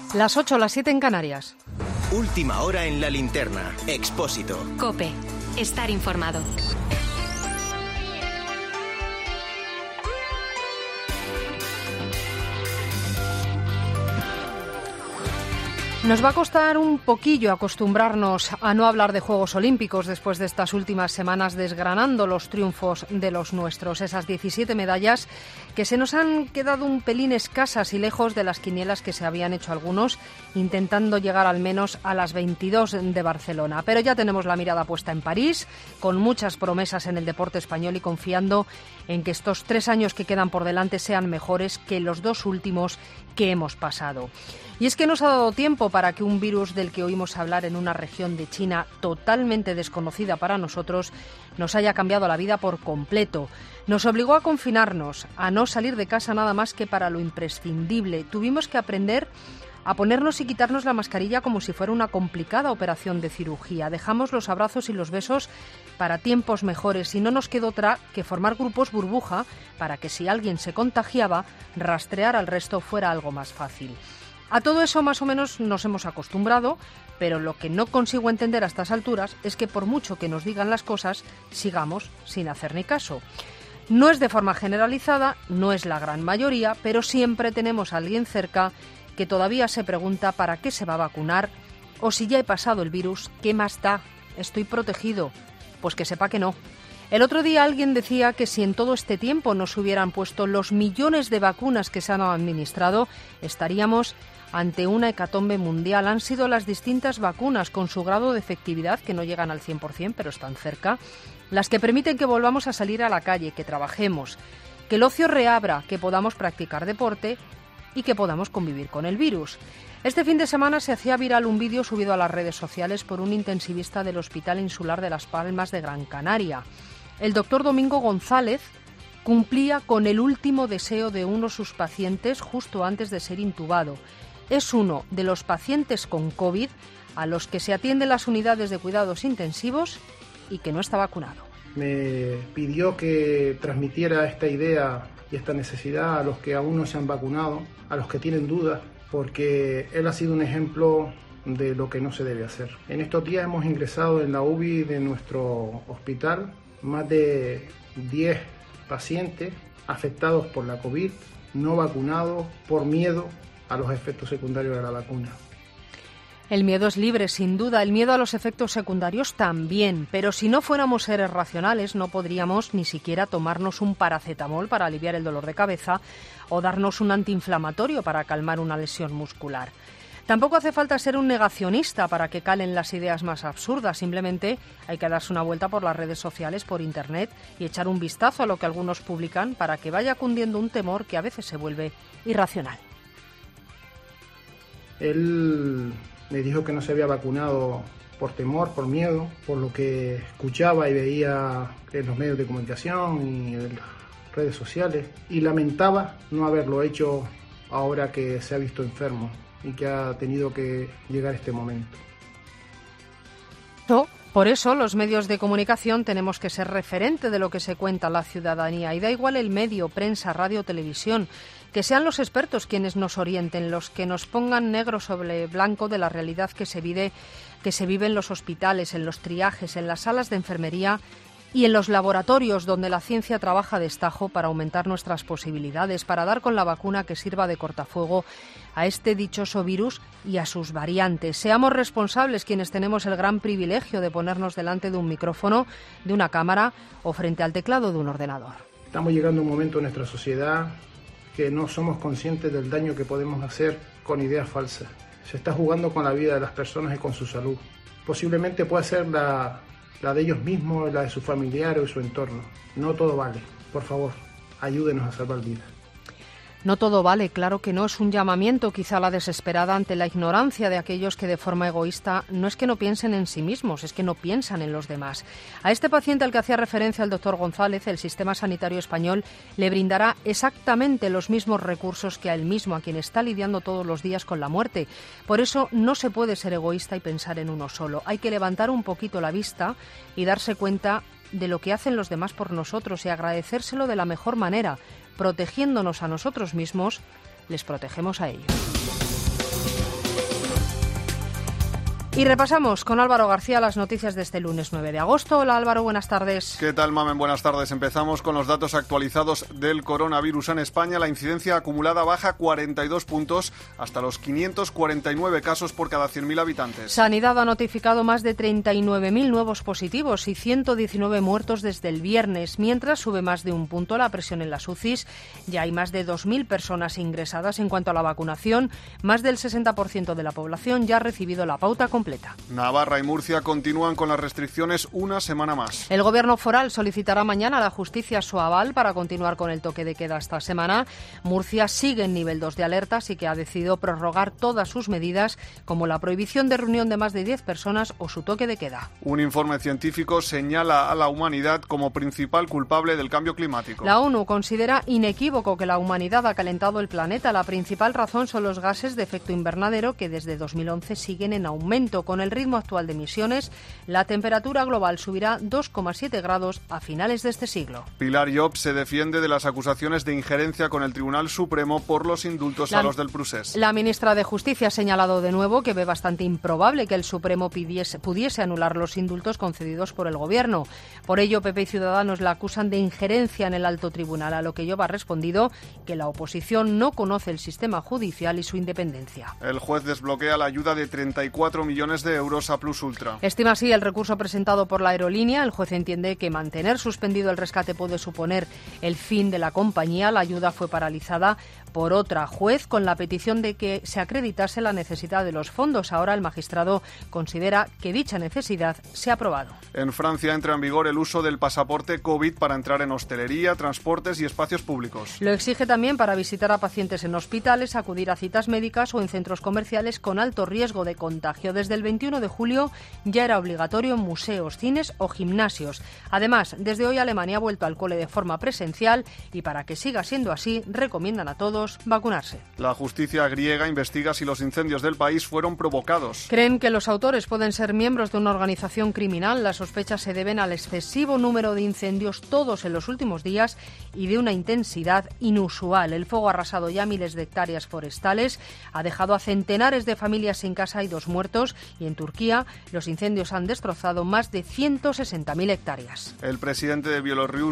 Las 8, las 7 en Canarias. Última hora en la linterna. Expósito. COPE. Estar informado. Nos va a costar un poquillo acostumbrarnos a no hablar de Juegos Olímpicos después de estas últimas semanas desgranando los triunfos de los nuestros. Esas 17 medallas que se nos han quedado un pelín escasas y lejos de las quinielas que se habían hecho algunos, intentando llegar al menos a las 22 de Barcelona. Pero ya tenemos la mirada puesta en París, con muchas promesas en el deporte español y confiando en que estos 3 años que quedan por delante sean mejores que los 2 últimos que hemos pasado. Y es que nos ha dado tiempo para que un virus del que oímos hablar en una región de China totalmente desconocida para nosotros nos haya cambiado la vida por completo. Nos obligó a confinarnos, a no salir de casa nada más que para lo imprescindible. Tuvimos que aprender a ponernos y quitarnos la mascarilla como si fuera una complicada operación de cirugía. Dejamos los abrazos y los besos para tiempos mejores y no nos quedó otra que formar grupos burbuja para que si alguien se contagiaba, rastrear al resto fuera algo más fácil. A todo eso más o menos nos hemos acostumbrado, pero lo que no consigo entender a estas alturas es que por mucho que nos digan las cosas, sigamos sin hacer ni caso. No es de forma generalizada, no es la gran mayoría, pero siempre tenemos a alguien cerca que todavía se pregunta para qué se va a vacunar o si ya he pasado el virus, ¿qué más da? ¿Estoy protegido? Pues que sepa que no. El otro día alguien decía que si en todo este tiempo nos hubieran puesto los millones de vacunas que se han administrado, estaríamos ante una hecatombe mundial. Han sido las distintas vacunas con su grado de efectividad, que no llegan al 100%, pero están cerca, las que permiten que volvamos a salir a la calle, que trabajemos, que el ocio reabra, que podamos practicar deporte y que podamos convivir con el virus. Este fin de semana se hacía viral un vídeo subido a las redes sociales por un intensivista del Hospital Insular de Las Palmas de Gran Canaria. El doctor Domingo González cumplía con el último deseo de uno de sus pacientes justo antes de ser intubado. Es uno de los pacientes con COVID a los que se atienden las unidades de cuidados intensivos y que no está vacunado. Me pidió que transmitiera esta idea y esta necesidad a los que aún no se han vacunado, a los que tienen dudas, porque él ha sido un ejemplo de lo que no se debe hacer. En estos días hemos ingresado en la UBI de nuestro hospital más de 10 pacientes afectados por la COVID, no vacunados por miedo a los efectos secundarios de la vacuna. El miedo es libre, sin duda, el miedo a los efectos secundarios también, pero si no fuéramos seres racionales no podríamos ni siquiera tomarnos un paracetamol para aliviar el dolor de cabeza o darnos un antiinflamatorio para calmar una lesión muscular. Tampoco hace falta ser un negacionista para que calen las ideas más absurdas, simplemente hay que darse una vuelta por las redes sociales, por internet y echar un vistazo a lo que algunos publican para que vaya cundiendo un temor que a veces se vuelve irracional. Él me dijo que no se había vacunado por temor, por miedo, por lo que escuchaba y veía en los medios de comunicación y en las redes sociales, y lamentaba no haberlo hecho ahora que se ha visto enfermo y que ha tenido que llegar este momento. Por eso los medios de comunicación tenemos que ser referente de lo que se cuenta a la ciudadanía, y da igual el medio, prensa, radio, televisión, que sean los expertos quienes nos orienten, los que nos pongan negro sobre blanco de la realidad que se vive en los hospitales, en los triajes, en las salas de enfermería y en los laboratorios donde la ciencia trabaja a destajo para aumentar nuestras posibilidades, para dar con la vacuna que sirva de cortafuego a este dichoso virus y a sus variantes. Seamos responsables quienes tenemos el gran privilegio de ponernos delante de un micrófono, de una cámara o frente al teclado de un ordenador. Estamos llegando a un momento en nuestra sociedad que no somos conscientes del daño que podemos hacer con ideas falsas. Se está jugando con la vida de las personas y con su salud. Posiblemente pueda ser la de ellos mismos, la de sus familiares o su entorno. No todo vale. Por favor, ayúdenos a salvar vidas. No todo vale, claro que no. Es un llamamiento quizá a la desesperada ante la ignorancia de aquellos que de forma egoísta no es que no piensen en sí mismos, es que no piensan en los demás. A este paciente al que hacía referencia el doctor González, el sistema sanitario español le brindará exactamente los mismos recursos que a él mismo, a quien está lidiando todos los días con la muerte. Por eso no se puede ser egoísta y pensar en uno solo. Hay que levantar un poquito la vista y darse cuenta de lo que hacen los demás por nosotros y agradecérselo de la mejor manera. Protegiéndonos a nosotros mismos, les protegemos a ellos. Y repasamos con Álvaro García las noticias de este lunes 9 de agosto. Hola Álvaro, buenas tardes. ¿Qué tal, Mamen? Buenas tardes. Empezamos con los datos actualizados del coronavirus en España. La incidencia acumulada baja 42 puntos hasta los 549 casos por cada 100.000 habitantes. Sanidad ha notificado más de 39.000 nuevos positivos y 119 muertos desde el viernes, mientras sube más de un punto la presión en las UCIs. Ya hay más de 2.000 personas ingresadas. En cuanto a la vacunación, más del 60% de la población ya ha recibido la pauta completa. Navarra y Murcia continúan con las restricciones una semana más. El Gobierno foral solicitará mañana a la justicia su aval para continuar con el toque de queda esta semana. Murcia sigue en nivel 2 de alerta, así que ha decidido prorrogar todas sus medidas, como la prohibición de reunión de más de 10 personas o su toque de queda. Un informe científico señala a la humanidad como principal culpable del cambio climático. La ONU considera inequívoco que la humanidad ha calentado el planeta. La principal razón son los gases de efecto invernadero, que desde 2011 siguen en aumento. Con el ritmo actual de emisiones, la temperatura global subirá 2,7 grados a finales de este siglo. Pilar Llop se defiende de las acusaciones de injerencia con el Tribunal Supremo por los indultos a los del Prusés. La ministra de Justicia ha señalado de nuevo que ve bastante improbable que el Supremo pudiese anular los indultos concedidos por el Gobierno. Por ello, PP y Ciudadanos la acusan de injerencia en el alto tribunal, a lo que Llop ha respondido que la oposición no conoce el sistema judicial y su independencia. El juez desbloquea la ayuda de 34 millones de euros a Plus Ultra. Estima así el recurso presentado por la aerolínea. El juez entiende que mantener suspendido el rescate puede suponer el fin de la compañía. La ayuda fue paralizada por otra juez con la petición de que se acreditase la necesidad de los fondos. Ahora el magistrado considera que dicha necesidad se ha aprobado. En Francia entra en vigor el uso del pasaporte COVID para entrar en hostelería, transportes y espacios públicos. Lo exige también para visitar a pacientes en hospitales, acudir a citas médicas o en centros comerciales con alto riesgo de contagio. Desde el 21 de julio ya era obligatorio en museos, cines o gimnasios. Además, desde hoy Alemania ha vuelto al cole de forma presencial y para que siga siendo así, recomiendan a todos vacunarse. La justicia griega investiga si los incendios del país fueron provocados. Creen que los autores pueden ser miembros de una organización criminal. Las sospechas se deben al excesivo número de incendios, todos en los últimos días, y de una intensidad inusual. El fuego ha arrasado ya miles de hectáreas forestales, ha dejado a centenares de familias sin casa y 2 muertos, y en Turquía los incendios han destrozado más de 160.000 hectáreas. El presidente de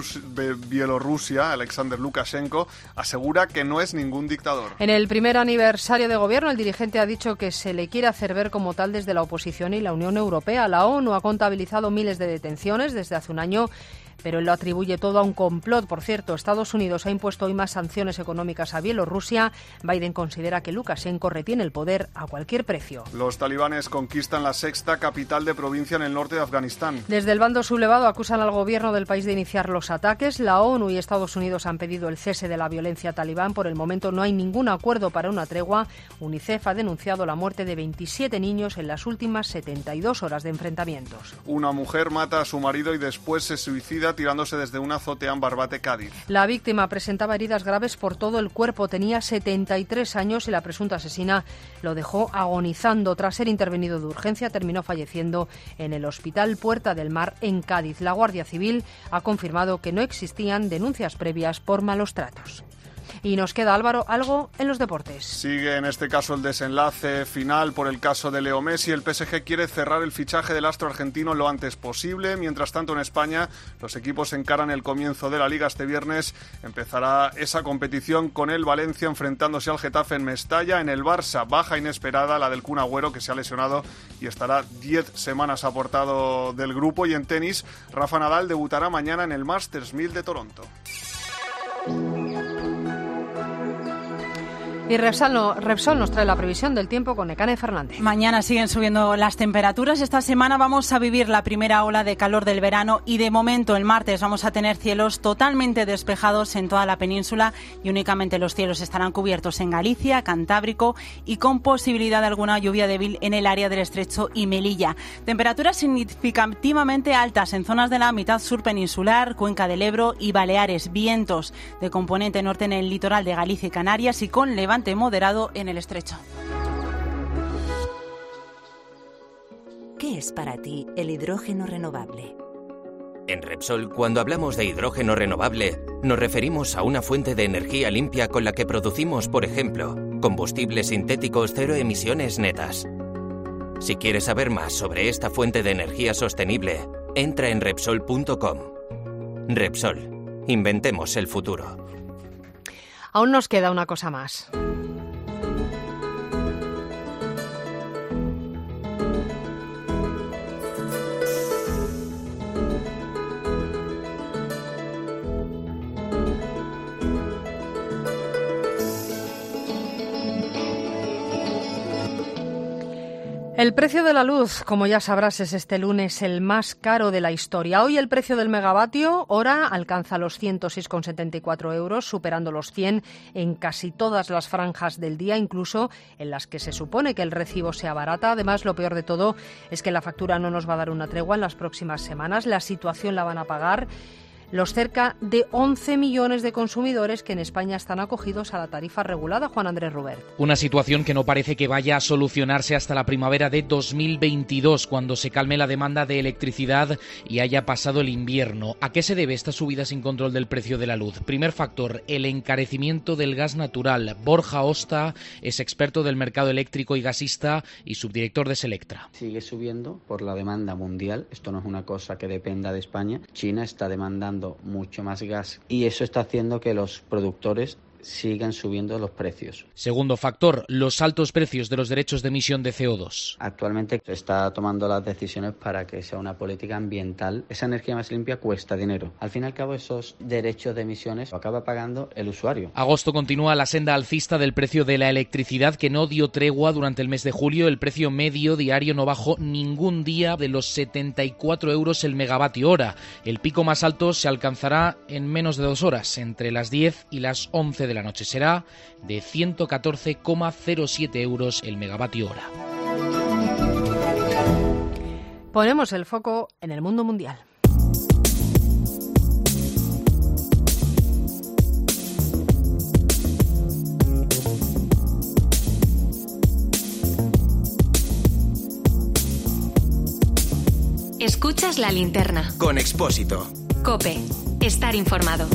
Bielorrusia, Alexander Lukashenko, asegura que no es ningún dictador. En el primer aniversario de gobierno, el dirigente ha dicho que se le quiere hacer ver como tal desde la oposición y la Unión Europea. La ONU ha contabilizado miles de detenciones desde hace un año, pero él lo atribuye todo a un complot. Por cierto, Estados Unidos ha impuesto hoy más sanciones económicas a Bielorrusia. Biden considera que Lukashenko retiene el poder a cualquier precio. Los talibanes conquistan la 6ª capital de provincia en el norte de Afganistán. Desde el bando sublevado acusan al gobierno del país de iniciar los ataques. La ONU y Estados Unidos han pedido el cese de la violencia talibán. Por el momento no hay ningún acuerdo para una tregua. UNICEF ha denunciado la muerte de 27 niños en las últimas 72 horas de enfrentamientos. Una mujer mata a su marido y después se suicida tirándose desde una azotea en Barbate, Cádiz. La víctima presentaba heridas graves por todo el cuerpo, tenía 73 años y la presunta asesina lo dejó agonizando. Tras ser intervenido de urgencia, terminó falleciendo en el Hospital Puerta del Mar en Cádiz. La Guardia Civil ha confirmado que no existían denuncias previas por malos tratos. Y nos queda, Álvaro, algo en los deportes. Sigue en este caso el desenlace final por el caso de Leo Messi. El PSG quiere cerrar el fichaje del astro argentino lo antes posible. Mientras tanto, en España, los equipos encaran el comienzo de la Liga. Este viernes empezará esa competición con el Valencia enfrentándose al Getafe en Mestalla. En el Barça, baja inesperada la del Kun Agüero, que se ha lesionado y estará 10 semanas apartado del grupo. Y en tenis, Rafa Nadal debutará mañana en el Masters 1000 de Toronto. Y Repsol nos trae la previsión del tiempo con Nekane Fernández. Mañana siguen subiendo las temperaturas. Esta semana vamos a vivir la primera ola de calor del verano y de momento el martes vamos a tener cielos totalmente despejados en toda la península y únicamente los cielos estarán cubiertos en Galicia, Cantábrico y con posibilidad de alguna lluvia débil en el área del Estrecho y Melilla. Temperaturas significativamente altas en zonas de la mitad sur peninsular, Cuenca del Ebro y Baleares. Vientos de componente norte en el litoral de Galicia y Canarias y con levante moderado en el estrecho. ¿Qué es para ti el hidrógeno renovable? En Repsol, cuando hablamos de hidrógeno renovable, nos referimos a una fuente de energía limpia con la que producimos, por ejemplo, combustibles sintéticos cero emisiones netas. Si quieres saber más sobre esta fuente de energía sostenible, entra en Repsol.com. Repsol. Inventemos el futuro. Aún nos queda una cosa más. El precio de la luz, como ya sabrás, es este lunes el más caro de la historia. Hoy el precio del megavatio hora alcanza los 106,74 euros, superando los 100 en casi todas las franjas del día, incluso en las que se supone que el recibo sea barata. Además, lo peor de todo es que la factura no nos va a dar una tregua en las próximas semanas. La situación la van a pagar los cerca de 11 millones de consumidores que en España están acogidos a la tarifa regulada. Juan Andrés Rubert. Una situación que no parece que vaya a solucionarse hasta la primavera de 2022, cuando se calme la demanda de electricidad y haya pasado el invierno. ¿A qué se debe esta subida sin control del precio de la luz? Primer factor, el encarecimiento del gas natural. Borja Osta es experto del mercado eléctrico y gasista y subdirector de Selectra. Sigue subiendo por la demanda mundial. Esto no es una cosa que dependa de España. China está demandando mucho más gas y eso está haciendo que los productores sigan subiendo los precios. Segundo factor, los altos precios de los derechos de emisión de CO2. Actualmente se está tomando las decisiones para que sea una política ambiental. Esa energía más limpia cuesta dinero. Al fin y al cabo, esos derechos de emisiones lo acaba pagando el usuario. Agosto continúa la senda alcista del precio de la electricidad, que no dio tregua durante el mes de julio. El precio medio diario no bajó ningún día de los 74 euros el megavatio hora. El pico más alto se alcanzará en menos de 2 horas, entre las 10 y las 11 de la noche. Será de 114,07 euros el megavatio hora. Ponemos el foco en el mundo mundial. Escuchas la linterna. Con Expósito. COPE. Estar informado.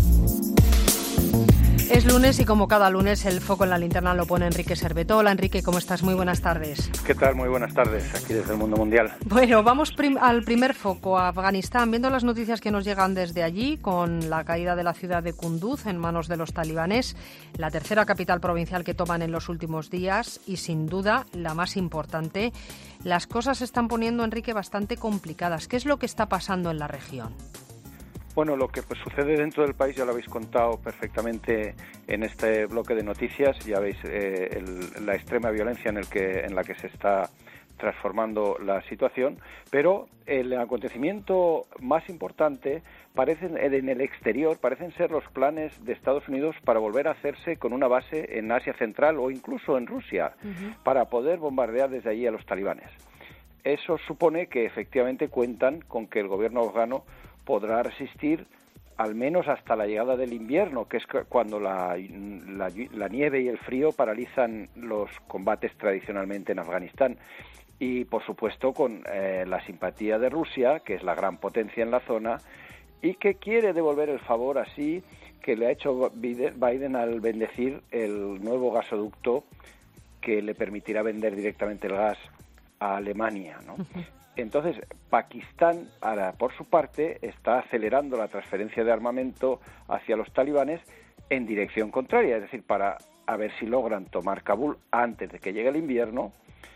Es lunes y como cada lunes el foco en la linterna lo pone Enrique Serveto. Hola Enrique, ¿cómo estás? Muy buenas tardes. ¿Qué tal? Muy buenas tardes, aquí desde el mundo mundial. Bueno, vamos al primer foco, a Afganistán. Viendo las noticias que nos llegan desde allí, con la caída de la ciudad de Kunduz en manos de los talibanes, la tercera capital provincial que toman en los últimos días y sin duda la más importante, las cosas se están poniendo, Enrique, bastante complicadas. ¿Qué es lo que está pasando en la región? Bueno, lo que sucede dentro del país ya lo habéis contado perfectamente en este bloque de noticias. Ya veis la extrema violencia en la que se está transformando la situación, pero el acontecimiento más importante en el exterior parecen ser los planes de Estados Unidos para volver a hacerse con una base en Asia Central o incluso en Rusia, para poder bombardear desde allí a los talibanes. Eso supone que efectivamente cuentan con que el gobierno afgano podrá resistir al menos hasta la llegada del invierno, que es cuando la nieve y el frío paralizan los combates tradicionalmente en Afganistán. Y, por supuesto, con la simpatía de Rusia, que es la gran potencia en la zona, y que quiere devolver el favor así que le ha hecho Biden al bendecir el nuevo gasoducto que le permitirá vender directamente el gas a Alemania, ¿no? Entonces, Pakistán, ahora, por su parte, está acelerando la transferencia de armamento hacia los talibanes en dirección contraria, es decir, para a ver si logran tomar Kabul antes de que llegue el invierno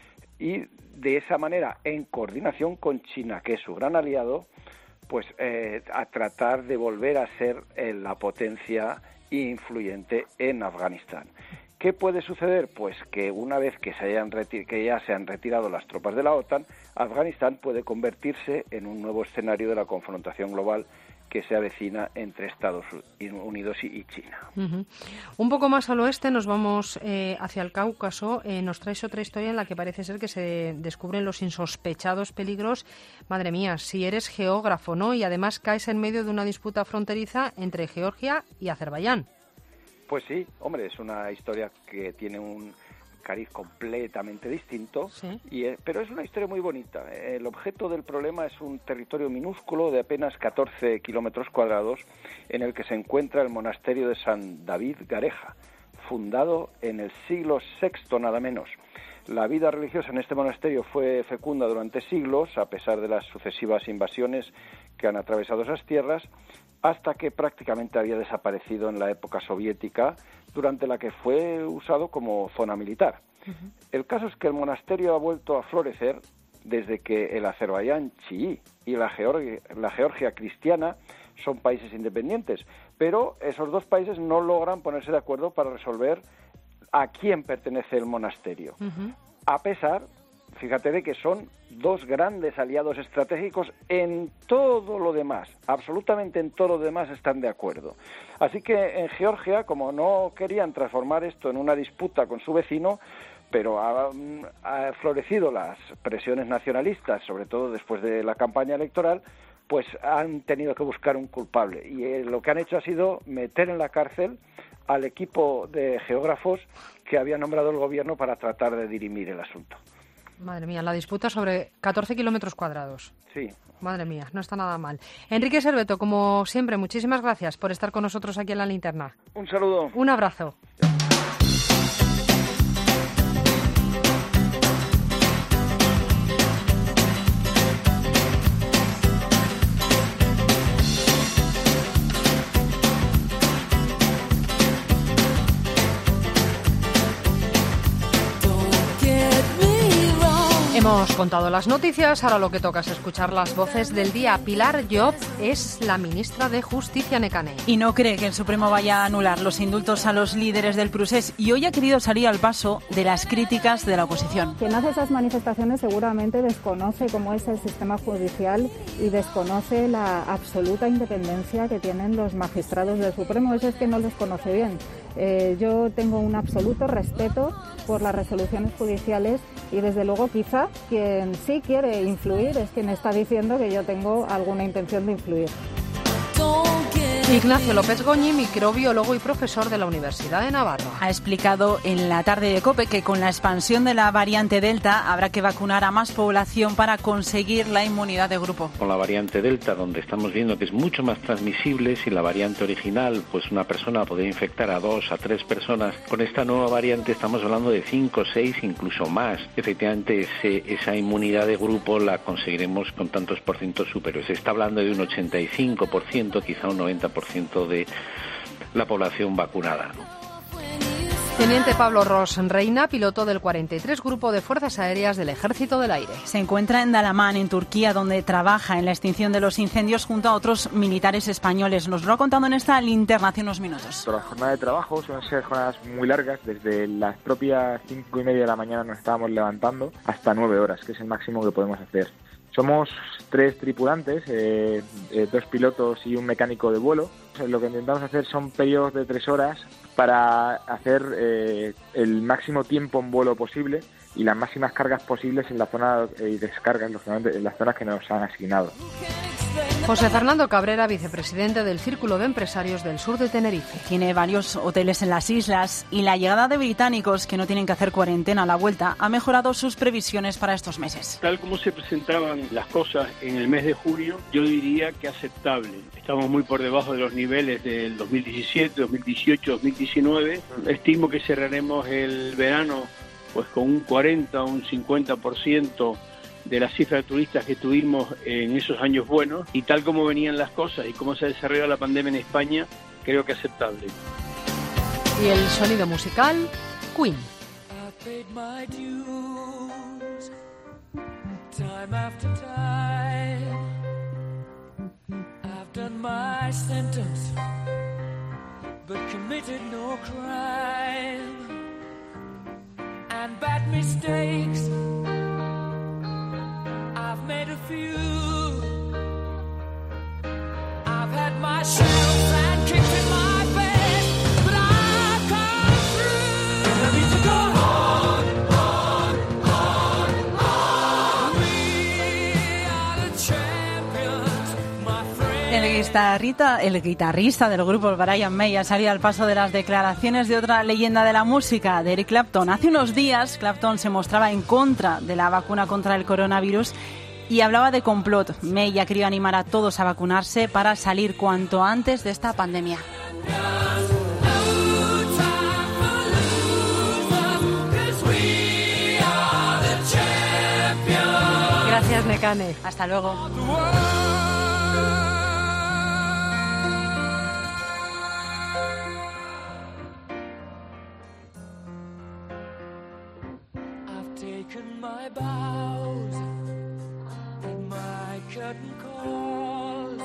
y de esa manera, en coordinación con China, que es su gran aliado, pues a tratar de volver a ser la potencia influyente en Afganistán. ¿Qué puede suceder? Pues que una vez que ya se han retirado las tropas de la OTAN, Afganistán puede convertirse en un nuevo escenario de la confrontación global que se avecina entre Estados Unidos y China. Un poco más al oeste nos vamos hacia el Cáucaso. Nos traes otra historia en la que parece ser que se descubren los insospechados peligros. Madre mía, si eres geógrafo, ¿no? Y además caes en medio de una disputa fronteriza entre Georgia y Azerbaiyán. Pues sí, hombre, es una historia que tiene un cariz completamente distinto, sí. Pero es una historia muy bonita. El objeto del problema es un territorio minúsculo de apenas 14 kilómetros cuadrados en el que se encuentra el monasterio de San David Gareja, fundado en el siglo VI nada menos. La vida religiosa en este monasterio fue fecunda durante siglos, a pesar de las sucesivas invasiones que han atravesado esas tierras, hasta que prácticamente había desaparecido en la época soviética, durante la que fue usado como zona militar. Uh-huh. El caso es que el monasterio ha vuelto a florecer desde que el Azerbaiyán chií y la Georgia cristiana son países independientes, pero esos dos países no logran ponerse de acuerdo para resolver a quién pertenece el monasterio. Uh-huh. A pesar, fíjate, de que son dos grandes aliados estratégicos en todo lo demás, absolutamente en todo lo demás están de acuerdo. Así que en Georgia, como no querían transformar esto en una disputa con su vecino, pero ha florecido las presiones nacionalistas, sobre todo después de la campaña electoral, pues han tenido que buscar un culpable. Y lo que han hecho ha sido meter en la cárcel al equipo de geógrafos que había nombrado el gobierno para tratar de dirimir el asunto. Madre mía, la disputa sobre 14 kilómetros cuadrados. Sí. Madre mía, no está nada mal. Enrique Serveto, como siempre, muchísimas gracias por estar con nosotros aquí en La Linterna. Un saludo. Un abrazo. Hemos contado las noticias, ahora lo que toca es escuchar las voces del día. Pilar Llop es la ministra de Justicia Nekane. Y no cree que el Supremo vaya a anular los indultos a los líderes del procés y hoy ha querido salir al paso de las críticas de la oposición. Quien hace esas manifestaciones seguramente desconoce cómo es el sistema judicial y desconoce la absoluta independencia que tienen los magistrados del Supremo. Eso es que no los conoce bien. Yo tengo un absoluto respeto por las resoluciones judiciales y desde luego quizá quien sí quiere influir es quien está diciendo que yo tengo alguna intención de influir. Ignacio López Goñi, microbiólogo y profesor de la Universidad de Navarra. Ha explicado en la tarde de COPE que con la expansión de la variante Delta habrá que vacunar a más población para conseguir la inmunidad de grupo. Con la variante Delta, donde estamos viendo que es mucho más transmisible, si la variante original, pues una persona podría infectar a 2 a 3 personas, con esta nueva variante estamos hablando de 5, 6, incluso más. Efectivamente, esa inmunidad de grupo la conseguiremos con tantos porcientos superiores. Se está hablando de un 85%, quizá un 90% de la población vacunada, ¿no? Teniente Pablo Ros Reina, piloto del 43 Grupo de Fuerzas Aéreas del Ejército del Aire. Se encuentra en Dalaman, en Turquía, donde trabaja en la extinción de los incendios junto a otros militares españoles. Nos lo ha contado en esta linterna hace unos minutos. La jornada de trabajo suelen ser jornadas muy largas. Desde las propias 5:30 de la mañana nos estábamos levantando hasta 9 horas, que es el máximo que podemos hacer. Somos 3 tripulantes, 2 pilotos y un mecánico de vuelo. Lo que intentamos hacer son periodos de 3 horas para hacer el máximo tiempo en vuelo posible y las máximas cargas posibles en la zona y descargas, lógicamente, en las zonas que nos han asignado. José Fernando Cabrera, vicepresidente del Círculo de Empresarios del Sur de Tenerife. Tiene varios hoteles en las islas y la llegada de británicos que no tienen que hacer cuarentena a la vuelta ha mejorado sus previsiones para estos meses. Tal como se presentaban las cosas en el mes de junio, yo diría que aceptable. Estamos muy por debajo de los niveles del 2017, 2018, 2019. Estimo que cerraremos el verano pues con un 40 o un 50% de la cifra de turistas que tuvimos en esos años buenos, y tal como venían las cosas y cómo se ha desarrollado la pandemia en España, creo que aceptable. Y el sonido musical, Queen. I've made a few. I've had my shells and kicked in my bed, but I've come through. And I need to go on, on, on, on. We are the champions, my friend. El guitarrista del grupo, Brian May, ha salido al paso de las declaraciones de otra leyenda de la música, de Eric Clapton. Hace unos días, Clapton se mostraba en contra de la vacuna contra el coronavirus y hablaba de complot. May ha querido animar a todos a vacunarse para salir cuanto antes de esta pandemia. Gracias, Nekane. Hasta luego. I've taken my bows and my curtain calls.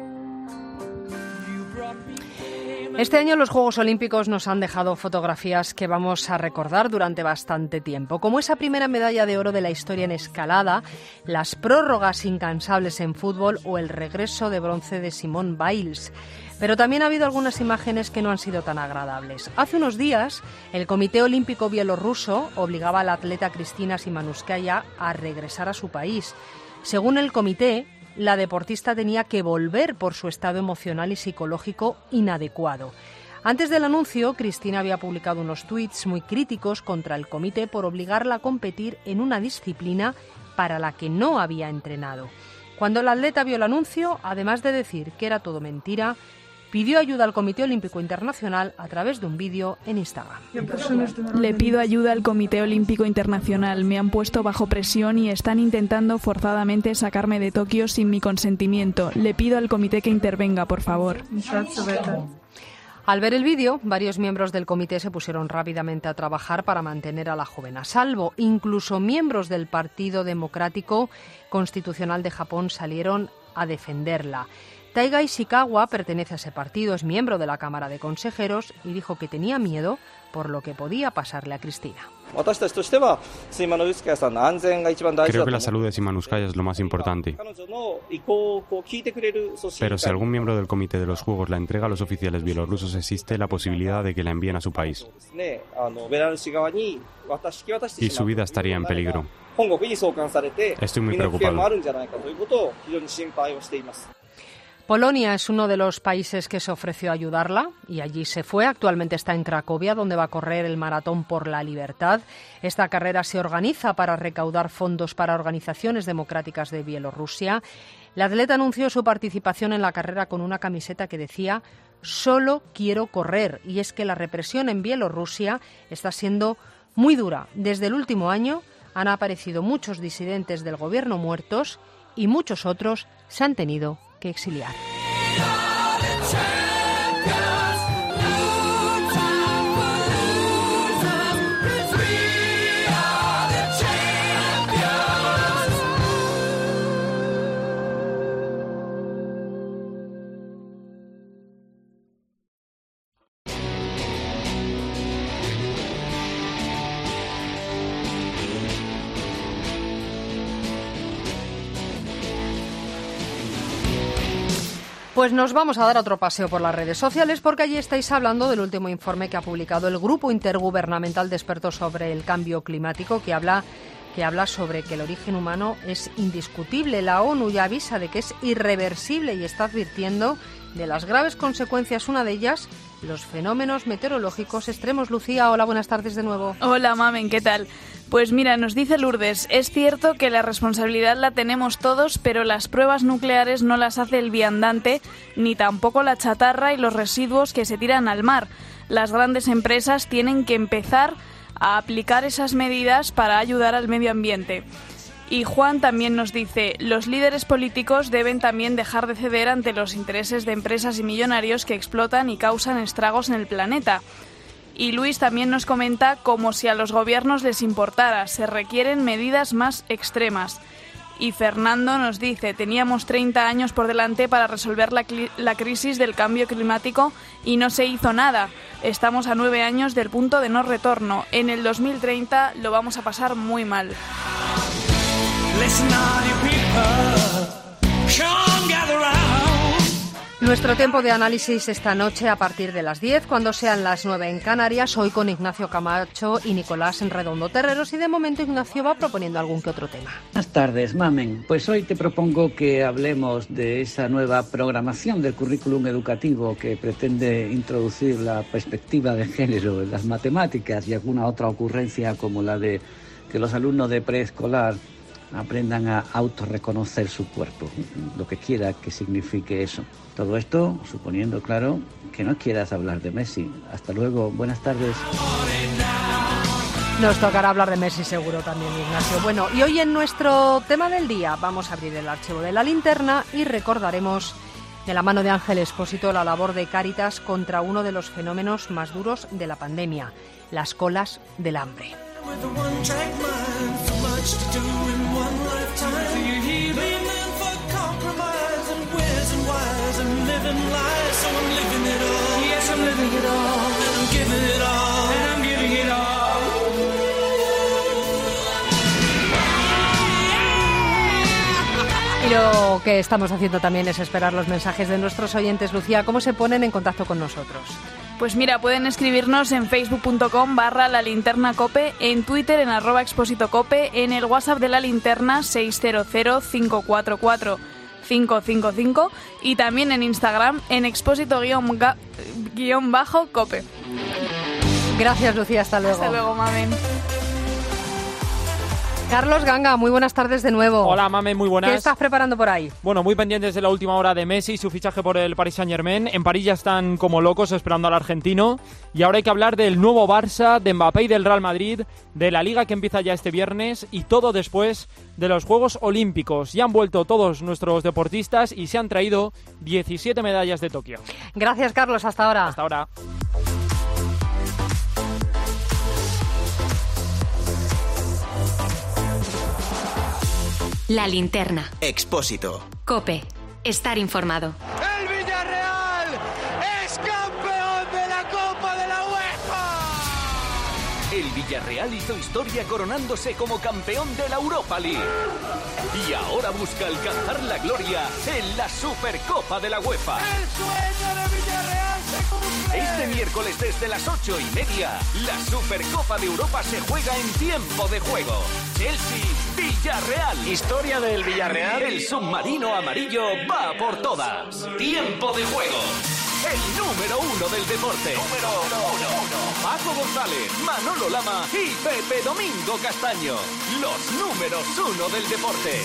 You brought me. Este año los Juegos Olímpicos nos han dejado fotografías que vamos a recordar durante bastante tiempo, como esa primera medalla de oro de la historia en escalada, las prórrogas incansables en fútbol o el regreso de bronce de Simone Biles. Pero también ha habido algunas imágenes que no han sido tan agradables. Hace unos días, el Comité Olímpico Bielorruso obligaba a la atleta Kristina Simanouskaya a regresar a su país. Según el comité, la deportista tenía que volver por su estado emocional y psicológico inadecuado. Antes del anuncio, Kristina había publicado unos tuits muy críticos contra el comité por obligarla a competir en una disciplina para la que no había entrenado. Cuando la atleta vio el anuncio, además de decir que era todo mentira, pidió ayuda al Comité Olímpico Internacional a través de un vídeo en Instagram. Le pido ayuda al Comité Olímpico Internacional. Me han puesto bajo presión y están intentando forzadamente sacarme de Tokio sin mi consentimiento. Le pido al comité que intervenga, por favor. Al ver el vídeo, varios miembros del comité se pusieron rápidamente a trabajar para mantener a la joven a salvo. Incluso miembros del Partido Democrático Constitucional de Japón salieron a defenderla. Taiga Ishikawa pertenece a ese partido, es miembro de la Cámara de Consejeros y dijo que tenía miedo por lo que podía pasarle a Kristina. Creo que la salud de Simanouskaya es lo más importante. Pero si algún miembro del comité de los Juegos la entrega a los oficiales bielorrusos, existe la posibilidad de que la envíen a su país. Y su vida estaría en peligro. Estoy muy preocupado. Polonia es uno de los países que se ofreció a ayudarla y allí se fue. Actualmente está en Cracovia, donde va a correr el Maratón por la Libertad. Esta carrera se organiza para recaudar fondos para organizaciones democráticas de Bielorrusia. La atleta anunció su participación en la carrera con una camiseta que decía «Solo quiero correr». Y es que la represión en Bielorrusia está siendo muy dura. Desde el último año han aparecido muchos disidentes del gobierno muertos y muchos otros se han tenido que exiliar. Pues nos vamos a dar otro paseo por las redes sociales porque allí estáis hablando del último informe que ha publicado el Grupo Intergubernamental de Expertos sobre el Cambio Climático que habla sobre que el origen humano es indiscutible. La ONU ya avisa de que es irreversible y está advirtiendo de las graves consecuencias. Una de ellas, los fenómenos meteorológicos extremos. Lucía, hola, buenas tardes de nuevo. Hola, Mamen, ¿qué tal? Pues mira, nos dice Lourdes, es cierto que la responsabilidad la tenemos todos, pero las pruebas nucleares no las hace el viandante, ni tampoco la chatarra y los residuos que se tiran al mar. Las grandes empresas tienen que empezar a aplicar esas medidas para ayudar al medio ambiente. Y Juan también nos dice, los líderes políticos deben también dejar de ceder ante los intereses de empresas y millonarios que explotan y causan estragos en el planeta. Y Luis también nos comenta como si a los gobiernos les importara, se requieren medidas más extremas. Y Fernando nos dice, teníamos 30 años por delante para resolver la crisis del cambio climático y no se hizo nada. Estamos a 9 años del punto de no retorno. En el 2030 lo vamos a pasar muy mal. Nuestro tiempo de análisis esta noche a partir de las 10, cuando sean las 9 en Canarias, hoy con Ignacio Camacho y Nicolás Redondo Terreros, y de momento Ignacio va proponiendo algún que otro tema. Buenas tardes, Mamen. Pues hoy te propongo que hablemos de esa nueva programación del currículum educativo que pretende introducir la perspectiva de género en las matemáticas y alguna otra ocurrencia como la de que los alumnos de preescolar aprendan a autorreconocer su cuerpo, lo que quiera que signifique eso. Todo esto suponiendo, claro, que no quieras hablar de Messi. Hasta luego, buenas tardes. Nos tocará hablar de Messi seguro también, Ignacio. Bueno, y hoy en nuestro tema del día vamos a abrir el archivo de la linterna y recordaremos de la mano de Ángel Expósito la labor de Cáritas contra uno de los fenómenos más duros de la pandemia, las colas del hambre. Y lo que estamos haciendo también es esperar los mensajes de nuestros oyentes. Lucía, ¿cómo se ponen en contacto con nosotros? Pues mira, pueden escribirnos en facebook.com/lalinternacope, en Twitter en @expositocope, en el WhatsApp de La Linterna 600-544-555 y también en Instagram en expósito_cope. Gracias, Lucía, hasta luego. Hasta luego, Mamen. Carlos Ganga, muy buenas tardes de nuevo. Hola, Mamen, muy buenas. ¿Qué estás preparando por ahí? Bueno, muy pendientes de la última hora de Messi y su fichaje por el Paris Saint-Germain. En París ya están como locos esperando al argentino. Y ahora hay que hablar del nuevo Barça, de Mbappé y del Real Madrid, de la Liga que empieza ya este viernes y todo después de los Juegos Olímpicos. Ya han vuelto todos nuestros deportistas y se han traído 17 medallas de Tokio. Gracias, Carlos. Hasta ahora. Hasta ahora. La Linterna. Expósito. COPE. Estar informado. ¡El Villarreal es campeón de la Copa de la UEFA! El Villarreal hizo historia coronándose como campeón de la Europa League. Y ahora busca alcanzar la gloria en la Supercopa de la UEFA. ¡El sueño de Villarreal se cumple! Este miércoles desde las 8:30, la Supercopa de Europa se juega en tiempo de juego. Chelsea-Villarreal. Historia del Villarreal. El submarino amarillo va por todas. Tiempo de juego. El número 1 del deporte. Número 1. Paco González, Manolo Lama y Pepe Domingo Castaño. Los números 1 del deporte.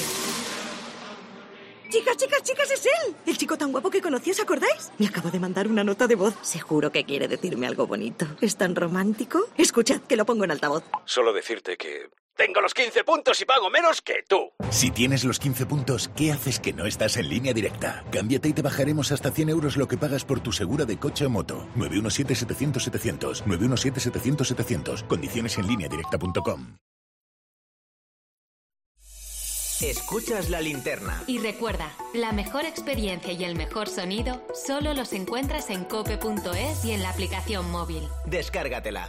Chicas, es él. El chico tan guapo que conocí, ¿os acordáis? Me acaba de mandar una nota de voz. Seguro que quiere decirme algo bonito. ¿Es tan romántico? Escuchad, que lo pongo en altavoz. Solo decirte que tengo los 15 puntos y pago menos que tú. Si tienes los 15 puntos, ¿qué haces que no estás en Línea Directa? Cámbiate y te bajaremos hasta 100 euros lo que pagas por tu segura de coche o moto. 917-700-700. 917-700-700. Condiciones en lineadirecta.com. Escuchas La Linterna. Y recuerda, la mejor experiencia y el mejor sonido solo los encuentras en cope.es y en la aplicación móvil. Descárgatela.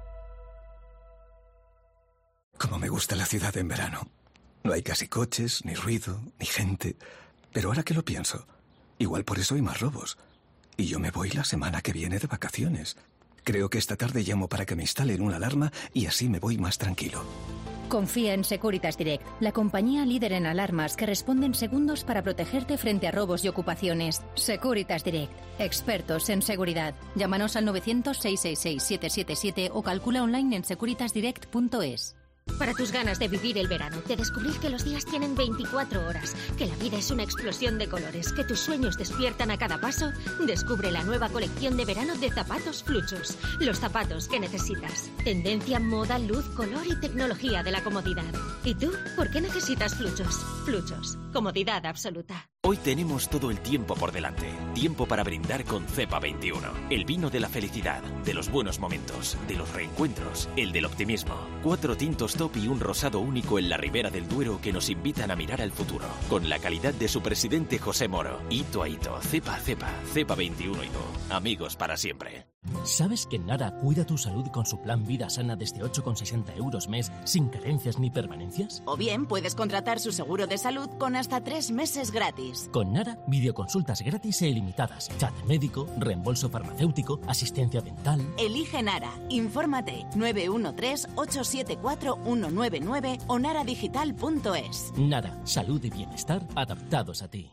Como me gusta la ciudad en verano. No hay casi coches, ni ruido, ni gente. Pero ahora que lo pienso, igual por eso hay más robos. Y yo me voy la semana que viene de vacaciones. Creo que esta tarde llamo para que me instalen una alarma y así me voy más tranquilo. Confía en Securitas Direct, la compañía líder en alarmas que responde en segundos para protegerte frente a robos y ocupaciones. Securitas Direct, expertos en seguridad. Llámanos al 900-666-777 o calcula online en securitasdirect.es. Para tus ganas de vivir el verano, de descubrir que los días tienen 24 horas, que la vida es una explosión de colores, que tus sueños despiertan a cada paso, descubre la nueva colección de verano de zapatos Fluchos. Los zapatos que necesitas. Tendencia, moda, luz, color y tecnología de la comodidad. ¿Y tú? ¿Por qué necesitas Fluchos? Fluchos. Comodidad absoluta. Hoy tenemos todo el tiempo por delante. Tiempo para brindar con Cepa 21. El vino de la felicidad, de los buenos momentos, de los reencuentros, el del optimismo. 4 tintos top y un rosado único en la Ribera del Duero que nos invitan a mirar al futuro. Con la calidad de su presidente José Moro. Hito a hito, cepa a cepa, Cepa 21 y tú. Amigos para siempre. ¿Sabes que Nara cuida tu salud con su plan Vida Sana desde 8,60 € mes, sin carencias ni permanencias? O bien puedes contratar su seguro de salud con hasta 3 meses gratis. Con Nara, videoconsultas gratis e ilimitadas, chat médico, reembolso farmacéutico, asistencia dental. Elige Nara. Infórmate 913-874-199 o naradigital.es. Nara, salud y bienestar adaptados a ti.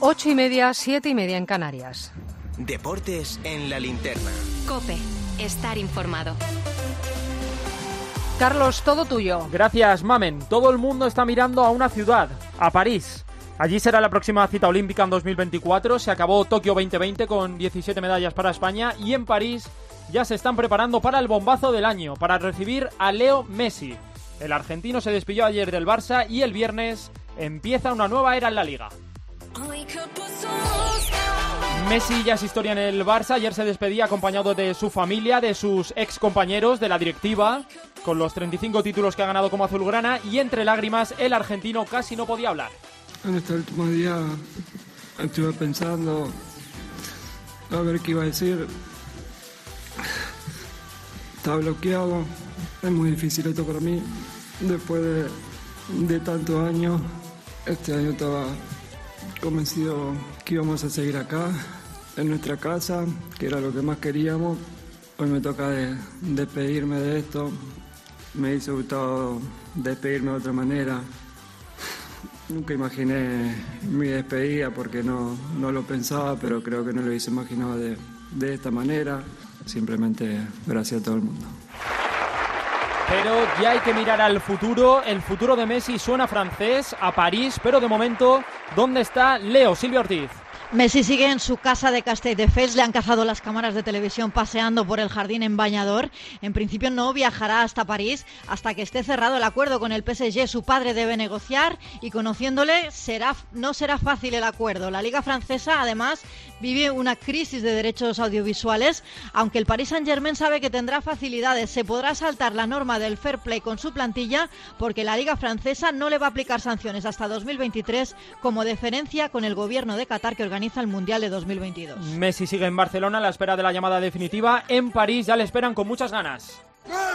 8:30, 7:30 en Canarias. Deportes en la linterna. COPE. Estar informado. Carlos, todo tuyo. Gracias, Mamen. Todo el mundo está mirando a una ciudad, a París. Allí será la próxima cita olímpica en 2024. Se acabó Tokio 2020 con 17 medallas para España y en París ya se están preparando para el bombazo del año, para recibir a Leo Messi. El argentino se despidió ayer del Barça y el viernes empieza una nueva era en la Liga. Messi ya es historia en el Barça. Ayer se despedía acompañado de su familia, de sus ex compañeros, de la directiva, con los 35 títulos que ha ganado como azulgrana, y entre lágrimas el argentino casi no podía hablar. En este último día estuve pensando a ver qué iba a decir. Estaba bloqueado. Es muy difícil esto para mí. Después de tantos años, este año estaba convencido que íbamos a seguir acá, en nuestra casa, que era lo que más queríamos. Hoy me toca despedirme de esto. Me hubiese gustado despedirme de otra manera. Nunca imaginé mi despedida porque no lo pensaba, pero creo que no lo hubiese imaginado de esta manera. Simplemente gracias a todo el mundo. Pero ya hay que mirar al futuro. El futuro de Messi suena francés, a París, pero de momento, ¿dónde está Leo? Silvia Ortiz. Messi sigue en su casa de Castelldefels, le han cazado las cámaras de televisión paseando por el jardín en bañador. En principio no viajará hasta París hasta que esté cerrado el acuerdo con el PSG. Su padre debe negociar y conociéndole no será fácil el acuerdo. La Liga francesa además vive una crisis de derechos audiovisuales, aunque el Paris Saint-Germain sabe que tendrá facilidades. Se podrá saltar la norma del fair play con su plantilla porque la Liga francesa no le va a aplicar sanciones hasta 2023 como deferencia con el gobierno de Qatar que organiza el Mundial de 2022. Messi sigue en Barcelona a la espera de la llamada definitiva. En París ya le esperan con muchas ganas.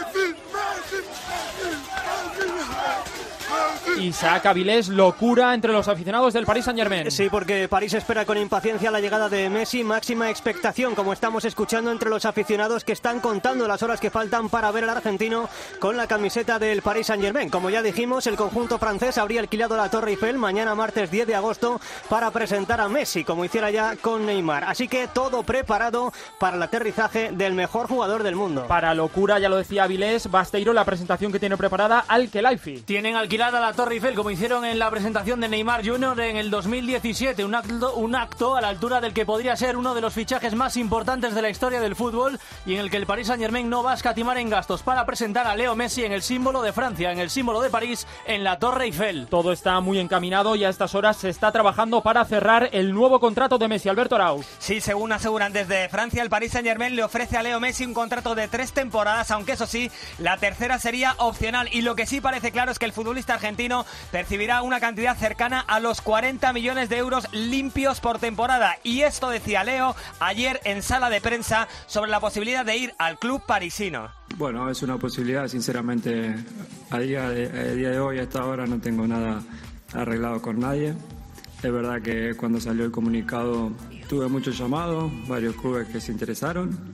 Isaac Avilés, locura entre los aficionados del Paris Saint-Germain. Sí, porque París espera con impaciencia la llegada de Messi. Máxima expectación, como estamos escuchando entre los aficionados que están contando las horas que faltan para ver al argentino con la camiseta del Paris Saint-Germain. Como ya dijimos, el conjunto francés habría alquilado la Torre Eiffel mañana martes 10 de agosto para presentar a Messi, como hiciera ya con Neymar. Así que todo preparado para el aterrizaje del mejor jugador del mundo. Para locura, ya lo decía Avilés, Basteiro, la presentación que tiene preparada al Khelaifi. Tienen alquilada la Torre Eiffel, como hicieron en la presentación de Neymar Jr. en el 2017, un acto a la altura del que podría ser uno de los fichajes más importantes de la historia del fútbol y en el que el Paris Saint-Germain no va a escatimar en gastos para presentar a Leo Messi en el símbolo de Francia, en el símbolo de París, en la Torre Eiffel. Todo está muy encaminado y a estas horas se está trabajando para cerrar el nuevo contrato de Messi. Alberto Arauz. Sí, según aseguran desde Francia, el Paris Saint-Germain le ofrece a Leo Messi un contrato de 3 temporadas, aunque eso sí, la tercera sería opcional, y lo que sí parece claro es que el futbolista argentino percibirá una cantidad cercana a los 40 millones de euros limpios por temporada. Y esto decía Leo ayer en sala de prensa sobre la posibilidad de ir al club parisino. Bueno, es una posibilidad, sinceramente, a día de hoy, a esta hora, no tengo nada arreglado con nadie. Es verdad que cuando salió el comunicado tuve muchos llamados, varios clubes que se interesaron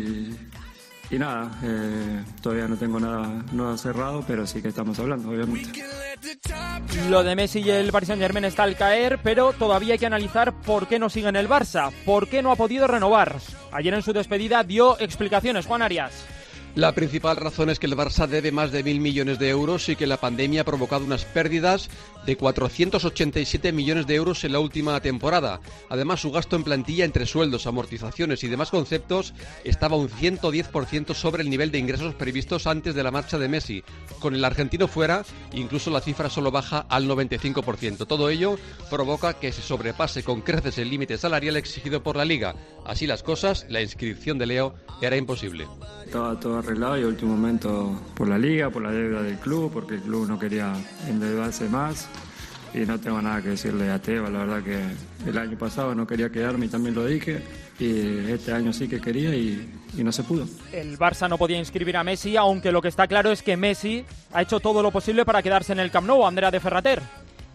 y nada, todavía no tengo nada cerrado, pero sí que estamos hablando, obviamente. Lo de Messi y el Paris Saint-Germain está al caer, pero todavía hay que analizar por qué no sigue en el Barça, por qué no ha podido renovar. Ayer en su despedida dio explicaciones, Juan Arias. La principal razón es que el Barça debe más de 1.000 millones de euros y que la pandemia ha provocado unas pérdidas de 487 millones de euros en la última temporada. Además, su gasto en plantilla entre sueldos, amortizaciones y demás conceptos estaba un 110% sobre el nivel de ingresos previstos antes de la marcha de Messi. Con el argentino fuera, incluso la cifra solo baja al 95%. Todo ello provoca que se sobrepase con creces el límite salarial exigido por la Liga. Así las cosas, la inscripción de Leo era imposible. Estaba todo arreglado y a último momento por la Liga, por la deuda del club, porque el club no quería endeudarse más. Y no tengo nada que decirle a Teba, la verdad que el año pasado no quería quedarme y también lo dije, y este año sí que quería y no se pudo. El Barça no podía inscribir a Messi, aunque lo que está claro es que Messi ha hecho todo lo posible para quedarse en el Camp Nou. Andrea de Ferrater.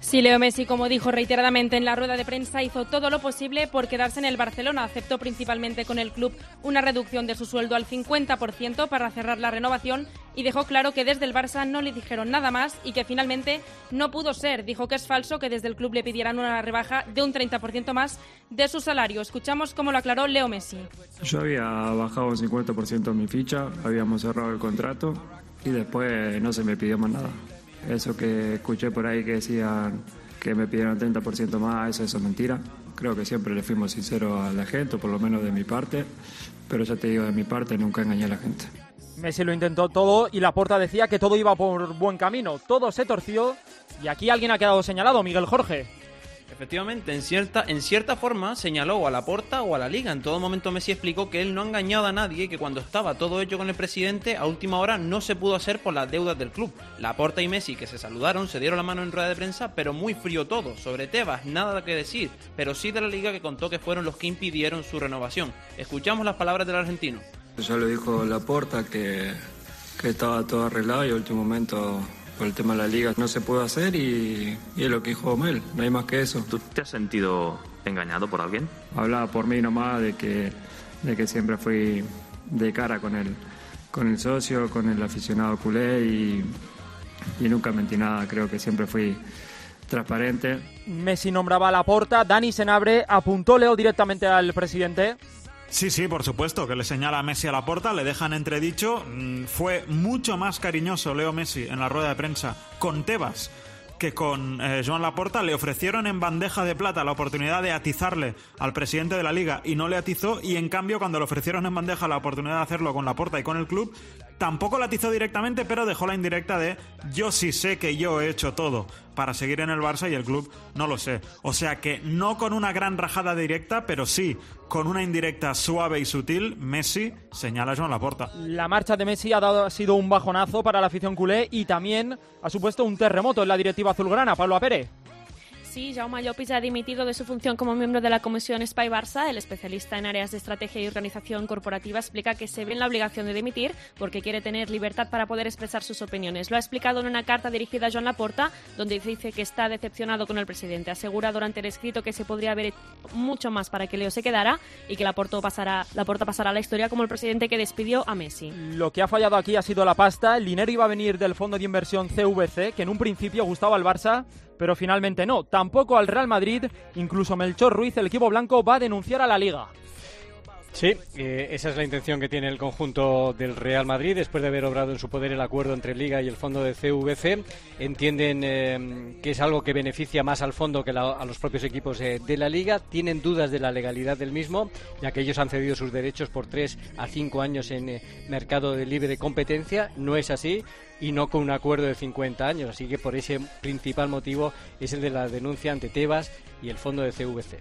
Sí, Leo Messi, como dijo reiteradamente en la rueda de prensa, hizo todo lo posible por quedarse en el Barcelona. Aceptó principalmente con el club una reducción de su sueldo al 50% para cerrar la renovación y dejó claro que desde el Barça no le dijeron nada más y que finalmente no pudo ser. Dijo que es falso que desde el club le pidieran una rebaja de un 30% más de su salario. Escuchamos cómo lo aclaró Leo Messi. Yo había bajado un 50% mi ficha, habíamos cerrado el contrato y después no se me pidió más nada. Eso que escuché por ahí que decían que me pidieron 30% más, eso es mentira. Creo que siempre le fuimos sinceros a la gente, por lo menos de mi parte, pero ya te digo, de mi parte nunca engañé a la gente. Messi lo intentó todo y Laporta decía que todo iba por buen camino. Todo se torció y aquí alguien ha quedado señalado, Miguel Jorge. Efectivamente, en cierta forma señaló a Laporta o a la Liga. En todo momento Messi explicó que él no ha engañado a nadie y que cuando estaba todo hecho con el presidente, a última hora no se pudo hacer por las deudas del club. Laporta y Messi, que se saludaron, se dieron la mano en rueda de prensa, pero muy frío todo. Sobre Tebas, nada que decir, pero sí de la Liga, que contó que fueron los que impidieron su renovación. Escuchamos las palabras del argentino. Ya lo dijo Laporta que estaba todo arreglado y al último momento, por el tema de la Liga, no se pudo hacer y es lo que dijo Mel, no hay más que eso. ¿Tú te has sentido engañado por alguien? Hablaba por mí nomás de que siempre fui de cara con el socio, con el aficionado culé y nunca mentí nada, creo que siempre fui transparente. Messi nombraba a Laporta, Dani Senabre apuntó Leo directamente al presidente. Sí, por supuesto, que le señala a Messi a Laporta, le dejan entredicho. Fue mucho más cariñoso Leo Messi en la rueda de prensa con Tebas que con Joan Laporta. Le ofrecieron en bandeja de plata la oportunidad de atizarle al presidente de la Liga y no le atizó, y en cambio cuando le ofrecieron en bandeja la oportunidad de hacerlo con Laporta y con el club, tampoco la atizó directamente, pero dejó la indirecta de yo sí sé que yo he hecho todo para seguir en el Barça y el club no lo sé. O sea que no con una gran rajada directa, pero sí con una indirecta suave y sutil, Messi señala a Joan Laporta. La marcha de Messi ha sido un bajonazo para la afición culé y también ha supuesto un terremoto en la directiva azulgrana. Pablo Apere. Sí, Jaume Llopis ha dimitido de su función como miembro de la Comisión Spy Barça. El especialista en áreas de estrategia y organización corporativa explica que se ve en la obligación de dimitir porque quiere tener libertad para poder expresar sus opiniones. Lo ha explicado en una carta dirigida a Joan Laporta, donde dice que está decepcionado con el presidente. Asegura durante el escrito que se podría haber hecho mucho más para que Leo se quedara y que Laporta pasará a la historia como el presidente que despidió a Messi. Lo que ha fallado aquí ha sido la pasta. El dinero iba a venir del fondo de inversión CVC, que en un principio gustaba al Barça, pero finalmente no, tampoco al Real Madrid. Incluso Melchor Ruiz, el equipo blanco, va a denunciar a la Liga. Sí, esa es la intención que tiene el conjunto del Real Madrid después de haber obrado en su poder el acuerdo entre Liga y el fondo de CVC. Entienden que es algo que beneficia más al fondo que a los propios equipos de la Liga. Tienen dudas de la legalidad del mismo, ya que ellos han cedido sus derechos por 3 a 5 años en mercado de libre competencia. No es así y no con un acuerdo de 50 años. Así que por ese principal motivo es el de la denuncia ante Tebas y el fondo de CVC.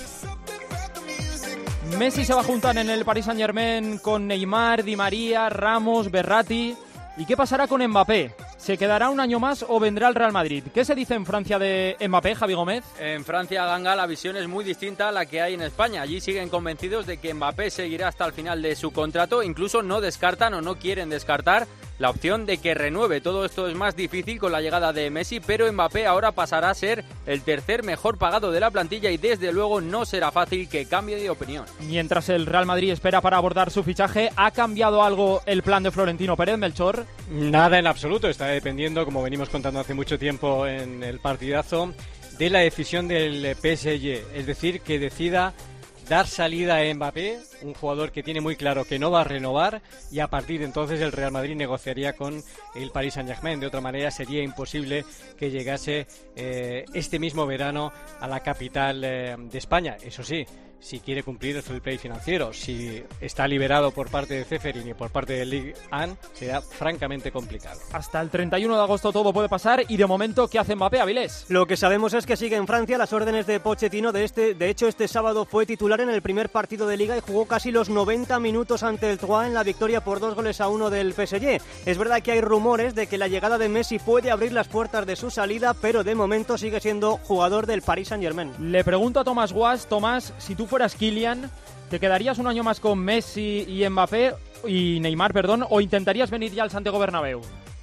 Messi se va a juntar en el Paris Saint-Germain con Neymar, Di María, Ramos, Berratti. ¿Y qué pasará con Mbappé? ¿Se quedará un año más o vendrá al Real Madrid? ¿Qué se dice en Francia de Mbappé, Javi Gómez? En Francia, Ganga, la visión es muy distinta a la que hay en España. Allí siguen convencidos de que Mbappé seguirá hasta el final de su contrato. Incluso no descartan o no quieren descartar la opción de que renueve. Todo esto es más difícil con la llegada de Messi, pero Mbappé ahora pasará a ser el tercer mejor pagado de la plantilla y desde luego no será fácil que cambie de opinión. Mientras el Real Madrid espera para abordar su fichaje, ¿ha cambiado algo el plan de Florentino Pérez, Melchor? Nada en absoluto, está dependiendo, como venimos contando hace mucho tiempo en el partidazo, de la decisión del PSG, es decir, que decida dar salida a Mbappé, un jugador que tiene muy claro que no va a renovar, y a partir de entonces el Real Madrid negociaría con el Paris Saint-Germain. De otra manera sería imposible que llegase este mismo verano a la capital de España. Eso sí, si quiere cumplir el fair play financiero. Si está liberado por parte de Ceferin y por parte de Ligue 1, será francamente complicado. Hasta el 31 de agosto todo puede pasar y de momento, ¿qué hace Mbappé, Avilés? Lo que sabemos es que sigue en Francia las órdenes de Pochettino. De hecho, este sábado fue titular en el primer partido de Liga y jugó casi los 90 minutos ante el Troyes en la victoria por 2-1 del PSG. Es verdad que hay rumores de que la llegada de Messi puede abrir las puertas de su salida, pero de momento sigue siendo jugador del Paris Saint-Germain. Le pregunto a Tomás Guas, Tomás, si tú fueras Kylian, ¿te quedarías un año más con Messi y Mbappé y Neymar, o intentarías venir ya al Santiago Bernabéu?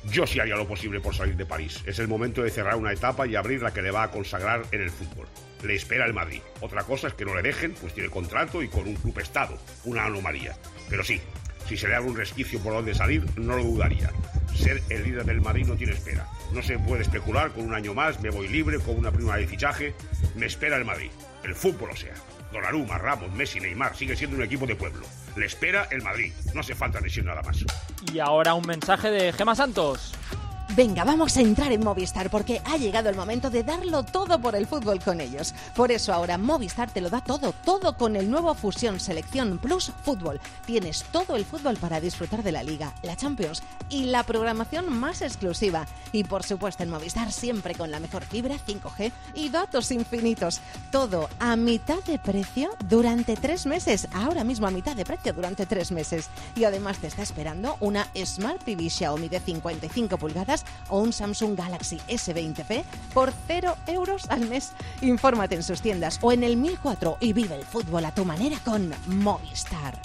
Yo sí haría lo posible por salir de París. Es el momento de cerrar una etapa y abrir la que le va a consagrar en el fútbol. Le espera el Madrid. Otra cosa es que no le dejen, pues tiene contrato y con un club estado. Una anomalía. Pero sí, si se le da un resquicio por donde salir, no lo dudaría. Ser el líder del Madrid no tiene espera. No se puede especular con un año más, me voy libre, con una prima de fichaje. Me espera el Madrid. El fútbol, o sea. Donnarumma, Ramos, Messi, Neymar, sigue siendo un equipo de pueblo. Le espera el Madrid. No hace falta decir nada más. Y ahora un mensaje de Gemma Santos. Venga, vamos a entrar en Movistar porque ha llegado el momento de darlo todo por el fútbol con ellos. Por eso ahora Movistar te lo da todo, todo con el nuevo Fusión Selección Plus Fútbol. Tienes todo el fútbol para disfrutar de la Liga, la Champions y la programación más exclusiva. Y por supuesto en Movistar siempre con la mejor fibra, 5G y datos infinitos. Todo a mitad de precio durante 3 meses. Ahora mismo a mitad de precio durante 3 meses. Y además te está esperando una Smart TV Xiaomi de 55 pulgadas o un Samsung Galaxy S20 por 0 euros al mes. Infórmate en sus tiendas o en el 1004 y vive el fútbol a tu manera con Movistar.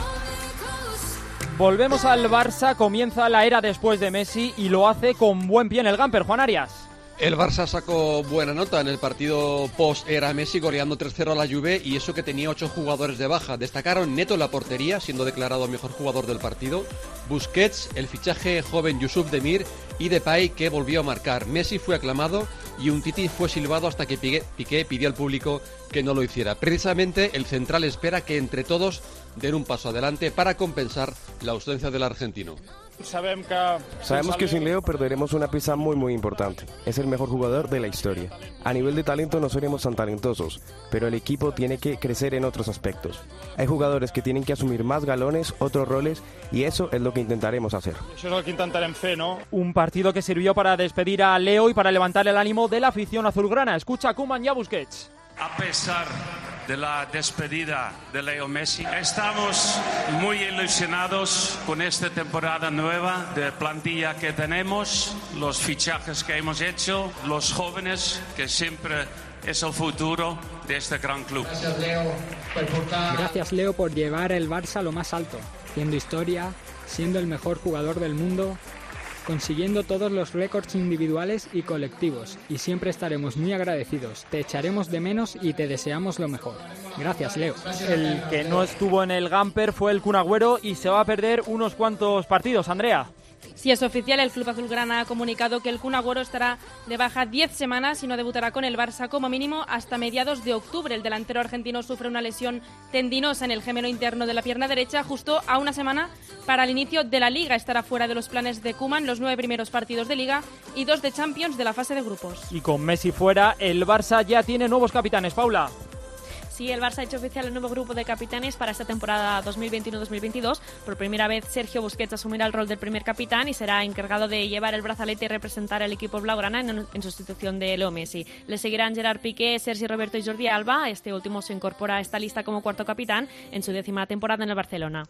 Volvemos al Barça, comienza la era después de Messi y lo hace con buen pie en el Gamper. Juan Arias. El Barça sacó buena nota en el partido post-era Messi, goleando 3-0 a la Juve, y eso que tenía 8 jugadores de baja. Destacaron Neto en la portería, siendo declarado mejor jugador del partido, Busquets, el fichaje joven Yusuf Demir y Depay, que volvió a marcar. Messi fue aclamado y Umtiti fue silbado hasta que Piqué pidió al público que no lo hiciera. Precisamente el central espera que entre todos den un paso adelante para compensar la ausencia del argentino. Sabemos que sin Leo perderemos una pieza muy importante. Es el mejor jugador de la historia. A nivel de talento no seremos tan talentosos, pero el equipo tiene que crecer en otros aspectos. Hay jugadores que tienen que asumir más galones, otros roles, y eso es lo que intentaremos hacer. Eso es lo que intentarem fer, ¿no? Un partido que sirvió para despedir a Leo y para levantar el ánimo de la afición azulgrana. Escucha a Koeman y a Busquets. A pesar de la despedida de Leo Messi, estamos muy ilusionados con esta temporada nueva de plantilla que tenemos, los fichajes que hemos hecho, los jóvenes, que siempre es el futuro de este gran club. Gracias, Leo, por llevar el Barça a lo más alto, haciendo historia, siendo el mejor jugador del mundo, consiguiendo todos los récords individuales y colectivos, y siempre estaremos muy agradecidos. Te echaremos de menos y te deseamos lo mejor. Gracias, Leo. El que no estuvo en el Gamper fue el Kun Agüero y se va a perder unos cuantos partidos. Andrea. Si es oficial, el club azulgrana ha comunicado que el Kun Agüero estará de baja 10 semanas y no debutará con el Barça como mínimo hasta mediados de octubre. El delantero argentino sufre una lesión tendinosa en el gemelo interno de la pierna derecha justo a una semana para el inicio de la Liga. Estará fuera de los planes de Koeman los 9 primeros partidos de Liga y 2 de Champions de la fase de grupos. Y con Messi fuera, el Barça ya tiene nuevos capitanes. Paula. Sí, el Barça ha hecho oficial el nuevo grupo de capitanes para esta temporada 2021-2022. Por primera vez, Sergio Busquets asumirá el rol del primer capitán y será encargado de llevar el brazalete y representar al equipo blaugrana en sustitución de Leo Messi. Le seguirán Gerard Piqué, Sergi Roberto y Jordi Alba. Este último se incorpora a esta lista como cuarto capitán en su 10ª temporada en el Barcelona.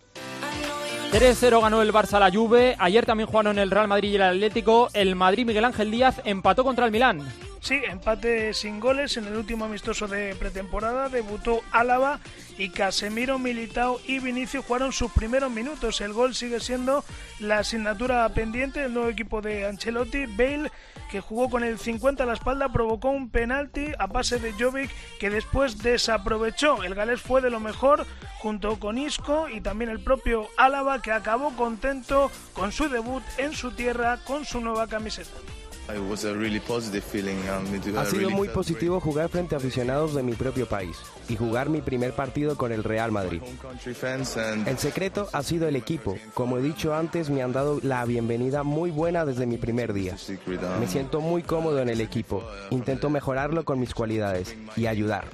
3-0 ganó el Barça a la Juve. Ayer también jugaron el Real Madrid y el Atlético. El Madrid, Miguel Ángel Díaz, empató contra el Milán. Sí, empate sin goles en el último amistoso de pretemporada. Debutó Álava y Casemiro, Militao y Vinicius jugaron sus primeros minutos. El gol sigue siendo la asignatura pendiente del nuevo equipo de Ancelotti. Bale, que jugó con el 50 a la espalda, provocó un penalti a pase de Jovic que después desaprovechó. El galés fue de lo mejor junto con Isco y también el propio Álava, que acabó contento con su debut en su tierra con su nueva camiseta. Ha sido muy positivo jugar frente a aficionados de mi propio país y jugar mi primer partido con el Real Madrid. El secreto ha sido el equipo. Como he dicho antes, me han dado la bienvenida muy buena desde mi primer día. Me siento muy cómodo en el equipo. Intento mejorarlo con mis cualidades y ayudar.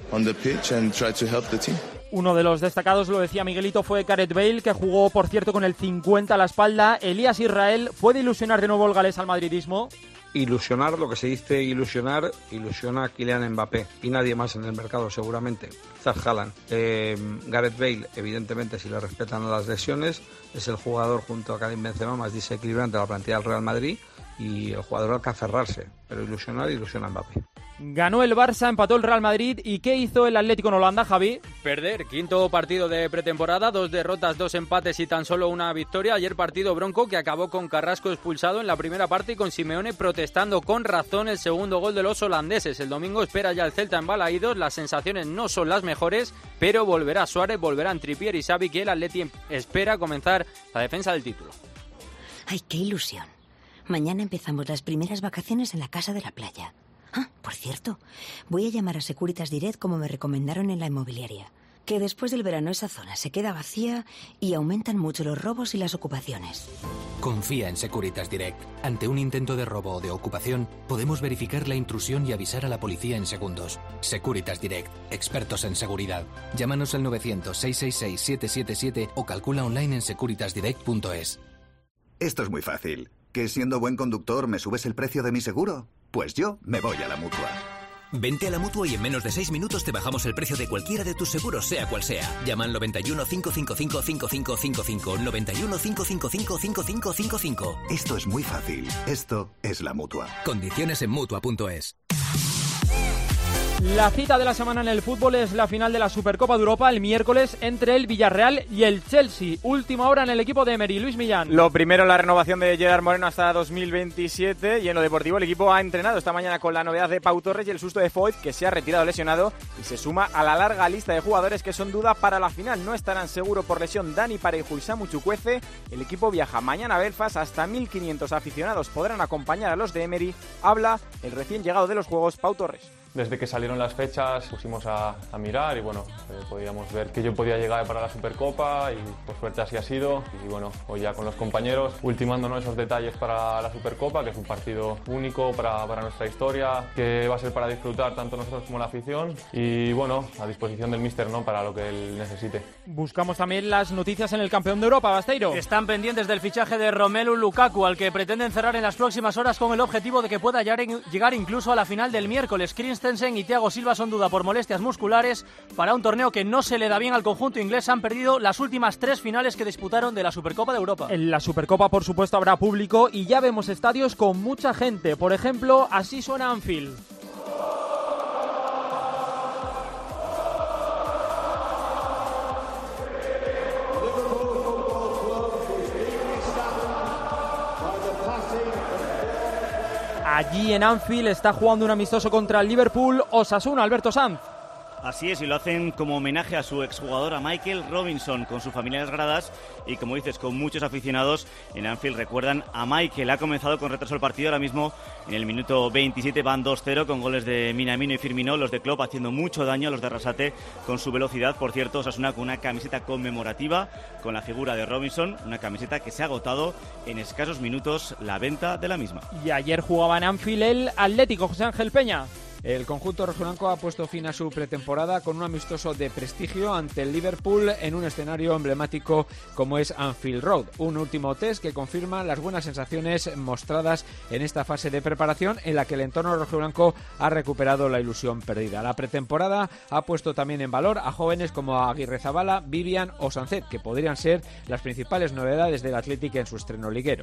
Uno de los destacados, lo decía Miguelito, fue Gareth Bale, que jugó, por cierto, con el 50 a la espalda. Elías Israel, ¿puede ilusionar de nuevo el galés al madridismo? Ilusionar, lo que se dice ilusionar, ilusiona a Kylian Mbappé y nadie más en el mercado seguramente. Quizás Haaland. Gareth Bale, evidentemente, si le respetan las lesiones, es el jugador junto a Karim Benzema más desequilibrante de la plantilla del Real Madrid y el jugador al que aferrarse, pero ilusionar, ilusiona a Mbappé. Ganó el Barça, empató el Real Madrid. ¿Y qué hizo el Atlético en Holanda, Javi? Perder. Quinto partido de pretemporada, 2 derrotas, 2 empates y tan solo una victoria. Ayer partido bronco que acabó con Carrasco expulsado en la primera parte y con Simeone protestando con razón el segundo gol de los holandeses. El domingo espera ya el Celta en Balaídos. Las sensaciones no son las mejores, pero volverá Suárez, volverán Trippier y Xavi, que el Atleti espera comenzar la defensa del título. ¡Ay, qué ilusión! Mañana empezamos las primeras vacaciones en la casa de la playa. Ah, por cierto, voy a llamar a Securitas Direct como me recomendaron en la inmobiliaria. Que después del verano esa zona se queda vacía y aumentan mucho los robos y las ocupaciones. Confía en Securitas Direct. Ante un intento de robo o de ocupación, podemos verificar la intrusión y avisar a la policía en segundos. Securitas Direct, expertos en seguridad. Llámanos al 900-666-777 o calcula online en securitasdirect.es. Esto es muy fácil. ¿Que siendo buen conductor me subes el precio de mi seguro? Pues yo me voy a la Mutua. Vente a la Mutua y en menos de 6 minutos te bajamos el precio de cualquiera de tus seguros, sea cual sea. Llama al 91 555 5555, 91 555 5555. Esto es muy fácil. Esto es la Mutua. Condiciones en Mutua.es. La cita de la semana en el fútbol es la final de la Supercopa de Europa el miércoles entre el Villarreal y el Chelsea. Última hora en el equipo de Emery. Luis Millán. Lo primero, la renovación de Gerard Moreno hasta 2027, y en lo deportivo el equipo ha entrenado esta mañana con la novedad de Pau Torres y el susto de Foyt, que se ha retirado lesionado y se suma a la larga lista de jugadores que son duda para la final. No estarán seguro por lesión Dani Parejo y Samu Chukwueze. El equipo viaja mañana a Belfast, hasta 1.500 aficionados podrán acompañar a los de Emery. Habla el recién llegado de los Juegos, Pau Torres. Desde que salieron las fechas pusimos a mirar y bueno, podíamos ver que yo podía llegar para la Supercopa y por suerte así ha sido. Y bueno, hoy ya con los compañeros ultimándonos esos detalles para la Supercopa, que es un partido único para nuestra historia, que va a ser para disfrutar tanto nosotros como la afición y bueno, a disposición del míster, ¿no?, para lo que él necesite. Buscamos también las noticias en el campeón de Europa, Basteiro. Están pendientes del fichaje de Romelu Lukaku, al que pretenden cerrar en las próximas horas con el objetivo de que pueda llegar incluso a la final del miércoles. Christensen y Thiago Silva son duda por molestias musculares para un torneo que no se le da bien al conjunto inglés. Han perdido las últimas 3 finales que disputaron de la Supercopa de Europa. En la Supercopa, por supuesto, habrá público y ya vemos estadios con mucha gente. Por ejemplo, así suena Anfield. Allí en Anfield está jugando un amistoso contra el Liverpool, Osasuna, Alberto Sanz. Así es, y lo hacen como homenaje a su exjugador, a Michael Robinson, con su familia en las gradas y, como dices, con muchos aficionados en Anfield. Recuerdan a Michael. Ha comenzado con retraso el partido, ahora mismo en el minuto 27 van 2-0 con goles de Minamino y Firmino, los de Klopp haciendo mucho daño a los de Arrasate con su velocidad. Por cierto, Osasuna con una camiseta conmemorativa con la figura de Robinson, una camiseta que se ha agotado en escasos minutos la venta de la misma. Y ayer jugaba en Anfield el Atlético, José Ángel Peña. El conjunto rojiblanco ha puesto fin a su pretemporada con un amistoso de prestigio ante el Liverpool en un escenario emblemático como es Anfield Road. Un último test que confirma las buenas sensaciones mostradas en esta fase de preparación en la que el entorno rojiblanco ha recuperado la ilusión perdida. La pretemporada ha puesto también en valor a jóvenes como Aguirrezabala, Vivian o Sancet, que podrían ser las principales novedades del Athletic en su estreno liguero.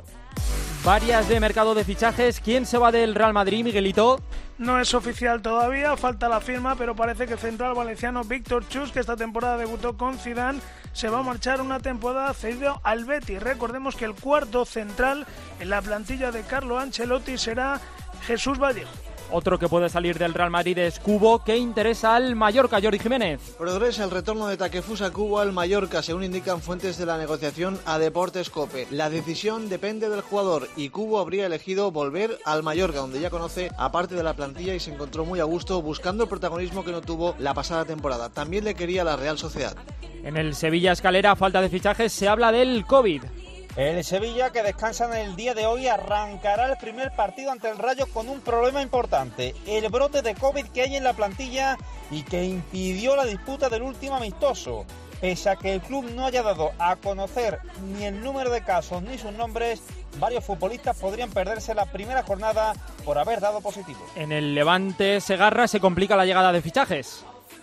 Varias de mercado de fichajes. ¿Quién se va del Real Madrid, Miguelito? No es oficial todavía, falta la firma, pero parece que el central valenciano Víctor Chus, que esta temporada debutó con Zidane, se va a marchar una temporada cedido al Betis. Recordemos que el cuarto central en la plantilla de Carlo Ancelotti será Jesús Vallejo. Otro que puede salir del Real Madrid es Cubo, que interesa al Mallorca, Jordi Jiménez. Progresa el retorno de Takefusa Cubo al Mallorca, según indican fuentes de la negociación a Deportes COPE. La decisión depende del jugador y Cubo habría elegido volver al Mallorca, donde ya conoce a parte de la plantilla y se encontró muy a gusto buscando el protagonismo que no tuvo la pasada temporada. También le quería la Real Sociedad. En el Sevilla Escalera, falta de fichajes, se habla del COVID. El Sevilla, que descansa en el día de hoy, arrancará el primer partido ante el Rayo con un problema importante: el brote de COVID que hay en la plantilla y que impidió la disputa del último amistoso. Pese a que el club no haya dado a conocer ni el número de casos ni sus nombres, varios futbolistas podrían perderse la primera jornada por haber dado positivo. En el Levante Segarra se complica la llegada de fichajes.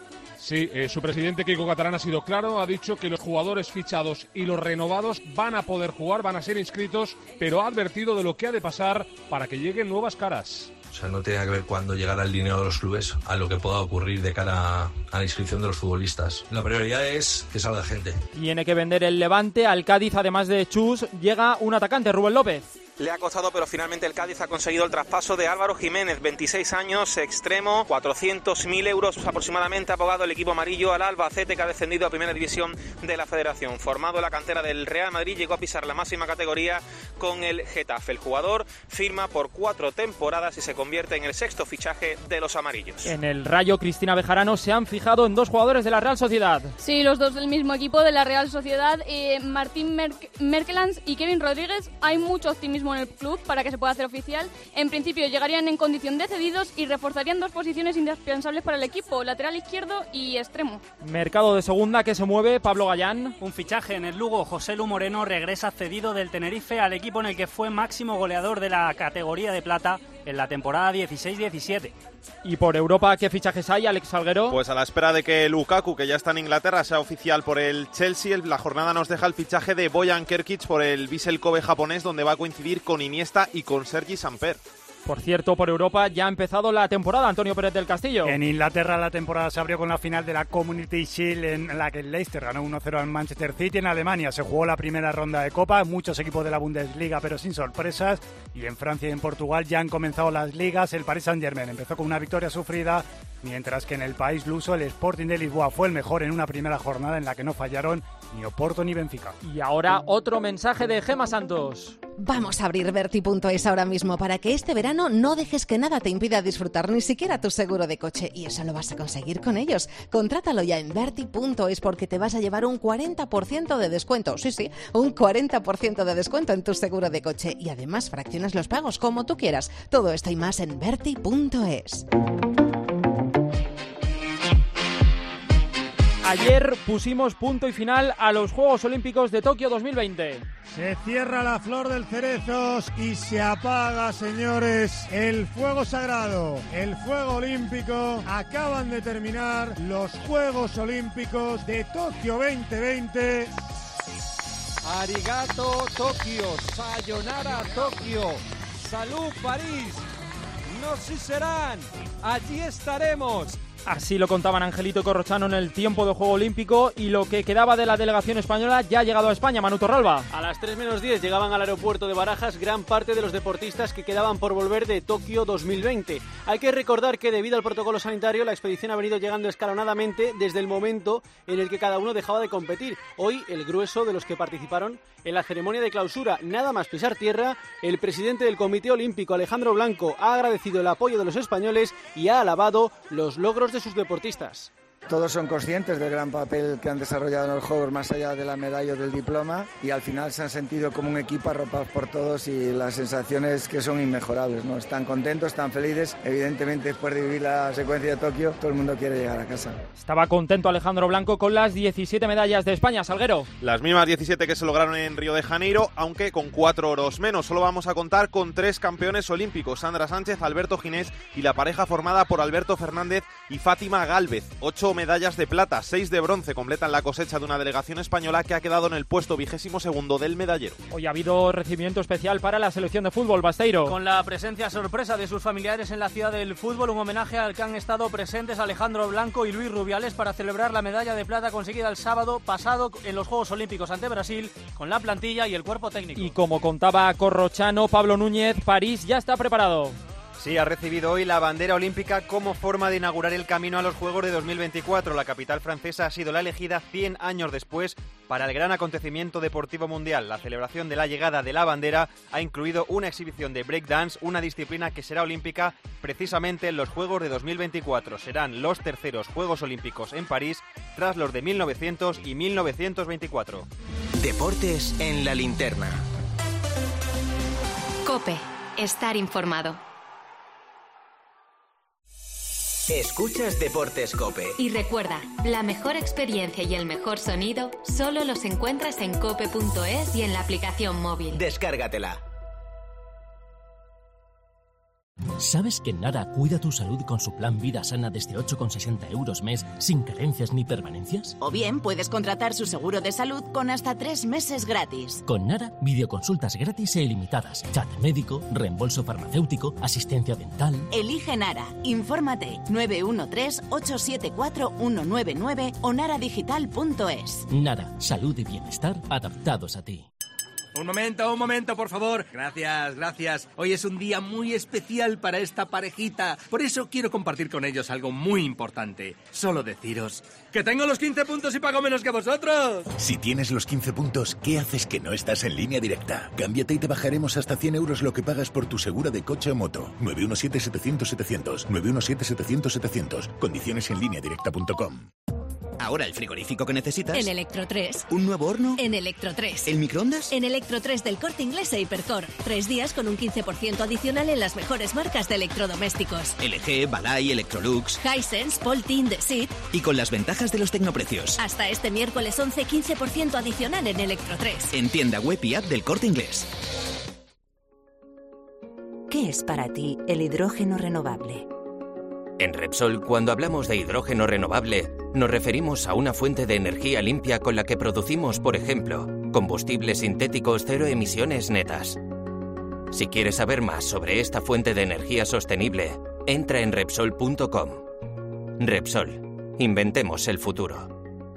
Sí, su presidente Quico Catalán ha sido claro, ha dicho que los jugadores fichados y los renovados van a poder jugar, van a ser inscritos, pero ha advertido de lo que ha de pasar para que lleguen nuevas caras. O sea, no tiene que ver cuando llegará el dinero de los clubes a lo que pueda ocurrir de cara a la inscripción de los futbolistas. La prioridad es que salga gente. Tiene que vender el Levante. Al Cádiz, además de Chus, llega un atacante, Rubén López. Le ha costado, pero finalmente el Cádiz ha conseguido el traspaso de Álvaro Jiménez, 26 años, extremo, 400.000 euros aproximadamente ha pagado el equipo amarillo al Albacete, que ha descendido a Primera División de la Federación. Formado en la cantera del Real Madrid, llegó a pisar la máxima categoría con el Getafe. El jugador firma por 4 temporadas y se convierte en el 6º fichaje de los amarillos. En el Rayo, Cristina Bejarano se han fijado en 2 jugadores de la Real Sociedad. Sí, los 2 del mismo equipo de la Real Sociedad, Martín Merkelans y Kevin Rodríguez. Hay mucho optimismo en el club para que se pueda hacer oficial. En principio llegarían en condición de cedidos y reforzarían 2 posiciones indispensables para el equipo, lateral izquierdo y extremo. Mercado de segunda que se mueve, Pablo Gallán. Un fichaje en el Lugo, José Lu Moreno regresa cedido del Tenerife al equipo en el que fue máximo goleador de la categoría de plata en la temporada 16-17. Y por Europa, ¿qué fichajes hay, Alex Salguero? Pues a la espera de que Lukaku, que ya está en Inglaterra, sea oficial por el Chelsea, la jornada nos deja el fichaje de Bojan Kerkic por el Vissel Kobe japonés, donde va a coincidir con Iniesta y con Sergi Samper. Por cierto, por Europa ya ha empezado la temporada, Antonio Pérez del Castillo. En Inglaterra la temporada se abrió con la final de la Community Shield en la que el Leicester ganó 1-0 al Manchester City. En Alemania se jugó la primera ronda de Copa, muchos equipos de la Bundesliga pero sin sorpresas. Y en Francia y en Portugal ya han comenzado las ligas. El Paris Saint-Germain empezó con una victoria sufrida, mientras que en el país luso el Sporting de Lisboa fue el mejor en una primera jornada en la que no fallaron ni Oporto ni Benfica. Y ahora otro mensaje de Gemma Santos. Vamos a abrir Berti.es ahora mismo para que este verano no dejes que nada te impida disfrutar ni siquiera tu seguro de coche, y eso lo vas a conseguir con ellos. Contrátalo ya en Berti.es porque te vas a llevar un 40% de descuento. Sí, un 40% de descuento en tu seguro de coche, y además fraccionas los pagos como tú quieras. Todo esto y más en Berti.es. Ayer pusimos punto y final a los Juegos Olímpicos de Tokio 2020. Se cierra la flor del cerezo y se apaga, señores, el fuego sagrado, el fuego olímpico. Acaban de terminar los Juegos Olímpicos de Tokio 2020. Arigato Tokio, sayonara Tokio, salud París, no si serán, allí estaremos. Así lo contaban Angelito y Corrochano en el tiempo de Juego Olímpico, y lo que quedaba de la delegación española ya ha llegado a España. Manu Torralba. A las 3 menos 10 llegaban al aeropuerto de Barajas gran parte de los deportistas que quedaban por volver de Tokio 2020. Hay que recordar que debido al protocolo sanitario la expedición ha venido llegando escalonadamente desde el momento en el que cada uno dejaba de competir. Hoy el grueso de los que participaron en la ceremonia de clausura, nada más pisar tierra, el presidente del Comité Olímpico, Alejandro Blanco, ha agradecido el apoyo de los españoles y ha alabado los logros de sus deportistas. Todos son conscientes del gran papel que han desarrollado en los Juegos, más allá de la medalla o del diploma, y al final se han sentido como un equipo arropados por todos, y las sensaciones que son inmejorables, ¿no? Están contentos, están felices. Evidentemente, después de vivir la secuencia de Tokio, todo el mundo quiere llegar a casa. Estaba contento Alejandro Blanco con las 17 medallas de España. Salguero. Las mismas 17 que se lograron en Río de Janeiro, aunque con 4 oros menos. Solo vamos a contar con 3 campeones olímpicos: Sandra Sánchez, Alberto Ginés y la pareja formada por Alberto Fernández y Fátima Gálvez. 8 medallas de plata, 6 de bronce completan la cosecha de una delegación española que ha quedado en el puesto 22º del medallero. Hoy ha habido recibimiento especial para la selección de fútbol, Basteiro. Con la presencia sorpresa de sus familiares en la ciudad del fútbol, un homenaje al que han estado presentes Alejandro Blanco y Luis Rubiales para celebrar la medalla de plata conseguida el sábado pasado en los Juegos Olímpicos ante Brasil, con la plantilla y el cuerpo técnico. Y como contaba Corrochano, Pablo Núñez, París ya está preparado. Sí, ha recibido hoy la bandera olímpica como forma de inaugurar el camino a los Juegos de 2024. La capital francesa ha sido la elegida 100 años después para el gran acontecimiento deportivo mundial. La celebración de la llegada de la bandera ha incluido una exhibición de breakdance, una disciplina que será olímpica precisamente en los Juegos de 2024. Serán los terceros Juegos Olímpicos en París tras los de 1900 y 1924. Deportes en la linterna. COPE. Estar informado. Escuchas Deportes COPE. Y recuerda, la mejor experiencia y el mejor sonido solo los encuentras en cope.es y en la aplicación móvil. Descárgatela. ¿Sabes que Nara cuida tu salud con su plan Vida Sana desde 8,60 € mes, sin carencias ni permanencias? O bien puedes contratar su seguro de salud con hasta 3 meses gratis. Con Nara, videoconsultas gratis e ilimitadas, chat médico, reembolso farmacéutico, asistencia dental. Elige Nara. Infórmate 913-874-199 o naradigital.es. Nara, salud y bienestar adaptados a ti. Un momento, por favor. Gracias. Hoy es un día muy especial para esta parejita. Por eso quiero compartir con ellos algo muy importante. Solo deciros que tengo los 15 puntos y pago menos que vosotros. Si tienes los 15 puntos, ¿qué haces que no estás en Línea Directa? Cámbiate y te bajaremos hasta 100 € lo que pagas por tu seguro de coche o moto. 917-700-700. 917-700-700. Condiciones en lineadirecta.com. Ahora el frigorífico que necesitas. En Electro 3. ¿Un nuevo horno? En Electro 3. ¿El microondas? En Electro 3 del Corte Inglés e Hipercor. 3 días con un 15% adicional en las mejores marcas de electrodomésticos. LG, Balay, Electrolux, Hisense, Poltin, Desit. Y con las ventajas de los tecnoprecios. Hasta este miércoles 11, 15% adicional en Electro 3. En tienda web y app del Corte Inglés. ¿Qué es para ti el hidrógeno renovable? En Repsol, cuando hablamos de hidrógeno renovable, nos referimos a una fuente de energía limpia con la que producimos, por ejemplo, combustibles sintéticos cero emisiones netas. Si quieres saber más sobre esta fuente de energía sostenible, entra en Repsol.com. Repsol, inventemos el futuro.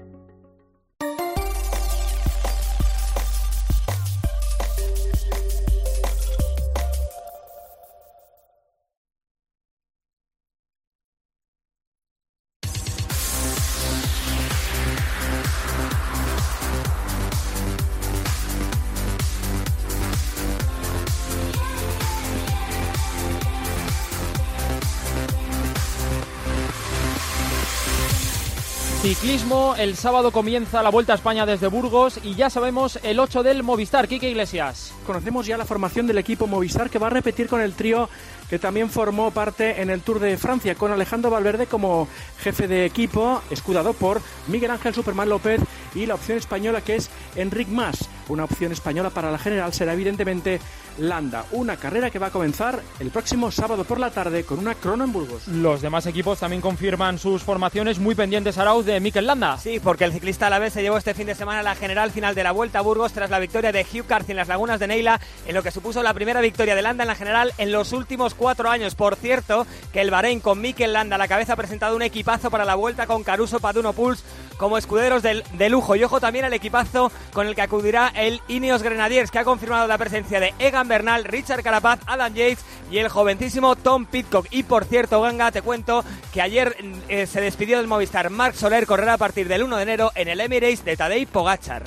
Ciclismo, el sábado comienza la Vuelta a España desde Burgos y ya sabemos el 8 del Movistar. Quique Iglesias. Conocemos ya la formación del equipo Movistar, que va a repetir con el trío que también formó parte en el Tour de Francia, con Alejandro Valverde como jefe de equipo, escudado por Miguel Ángel Superman López, y la opción española, que es Enric Mas. Una opción española para la general será evidentemente Landa. Una carrera que va a comenzar el próximo sábado por la tarde con una crono en Burgos. Los demás equipos también confirman sus formaciones, muy pendientes, Arauz, de Mikel Landa. Sí, porque el ciclista alavés se llevó este fin de semana la general final de la Vuelta a Burgos tras la victoria de Hugh Carthy en las Lagunas de Neila, en lo que supuso la primera victoria de Landa en la general en los últimos 4 años. Por cierto, que el Bahrein, con Mikel Landa a la cabeza, ha presentado un equipazo para la Vuelta con Caruso, Paduno, Puls como escuderos de lujo. Y ojo también al equipazo con el que acudirá el Ineos Grenadiers, que ha confirmado la presencia de Egan Bernal, Richard Carapaz, Adam Yates y el jovencísimo Tom Pidcock. Y por cierto, Ganga, te cuento que ayer se despidió del Movistar Marc Soler. Correrá a partir del 1 de enero en el Emirates de Tadej Pogačar.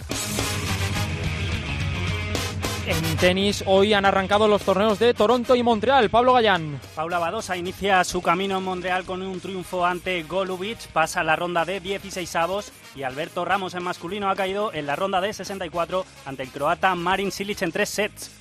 En tenis, hoy han arrancado los torneos de Toronto y Montreal. Pablo Gallán. Paula Badosa inicia su camino en Montreal con un triunfo ante Golubic, pasa la ronda de 16avos, y Alberto Ramos en masculino ha caído en la ronda de 64 ante el croata Marin Cilic en 3 sets.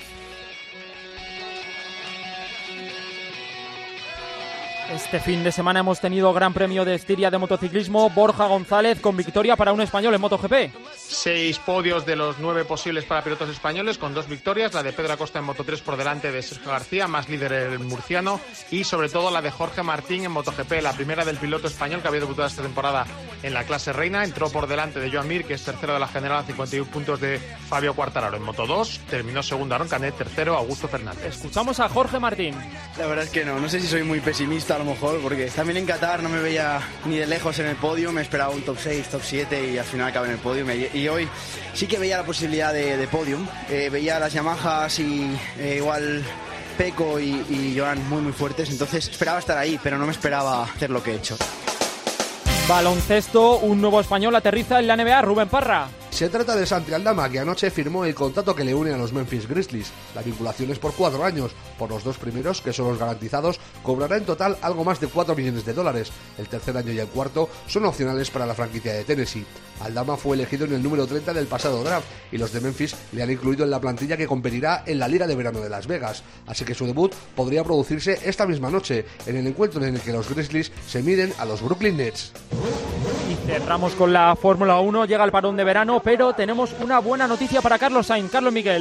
Este fin de semana hemos tenido Gran Premio de Estiria de motociclismo. Borja González con victoria para un español en MotoGP. 6 podios de los 9 posibles para pilotos españoles, con 2 victorias, la de Pedro Acosta en Moto3 por delante de Sergio García, más líder el murciano, y sobre todo la de Jorge Martín en MotoGP, la primera del piloto español que había debutado esta temporada en la clase reina. Entró por delante de Joan Mir, que es tercero de la general, a 51 puntos de Fabio Quartararo. En Moto2 terminó segundo Aaron Canet, tercero Augusto Fernández. Escuchamos a Jorge Martín. La verdad es que no sé si soy muy pesimista a lo mejor, porque también en Qatar no me veía ni de lejos en el podio, me esperaba un top 6, top 7 y al final acabé en el podio. Y hoy sí que veía la posibilidad de podium, veía las Yamahas y igual Pecco y Joan muy fuertes, entonces esperaba estar ahí, pero no me esperaba hacer lo que he hecho. Baloncesto, un nuevo español aterriza en la NBA, Rubén Parra. Se trata de Santi Aldama, que anoche firmó el contrato que le une a los Memphis Grizzlies. La vinculación es por 4 años. Por los 2 primeros, que son los garantizados, cobrará en total algo más de $4 millones. El tercer año y el cuarto son opcionales para la franquicia de Tennessee. Aldama fue elegido en el número 30 del pasado draft y los de Memphis le han incluido en la plantilla que competirá en la Liga de Verano de Las Vegas. Así que su debut podría producirse esta misma noche, en el encuentro en el que los Grizzlies se miden a los Brooklyn Nets. Y cerramos con la Fórmula 1, llega el parón de verano, pero tenemos una buena noticia para Carlos Sainz. Carlos Miguel.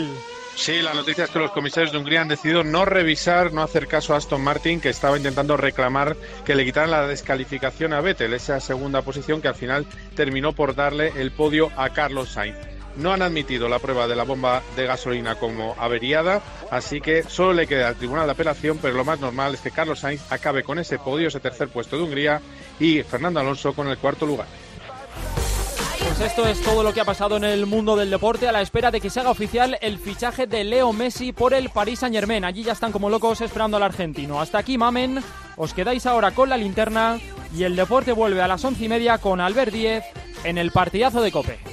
Sí, la noticia es que los comisarios de Hungría han decidido no hacer caso a Aston Martin, que estaba intentando reclamar que le quitaran la descalificación a Vettel, esa segunda posición que al final terminó por darle el podio a Carlos Sainz. No han admitido la prueba de la bomba de gasolina como averiada, así que solo le queda al Tribunal de Apelación, pero lo más normal es que Carlos Sainz acabe con ese podio, ese tercer puesto de Hungría, y Fernando Alonso con el cuarto lugar. Pues esto es todo lo que ha pasado en el mundo del deporte, a la espera de que se haga oficial el fichaje de Leo Messi por el Paris Saint-Germain. Allí ya están como locos esperando al argentino. Hasta aquí, mamen. Os quedáis ahora con la linterna y el deporte vuelve a las 11:30 con Albert Díez en el partidazo de COPE.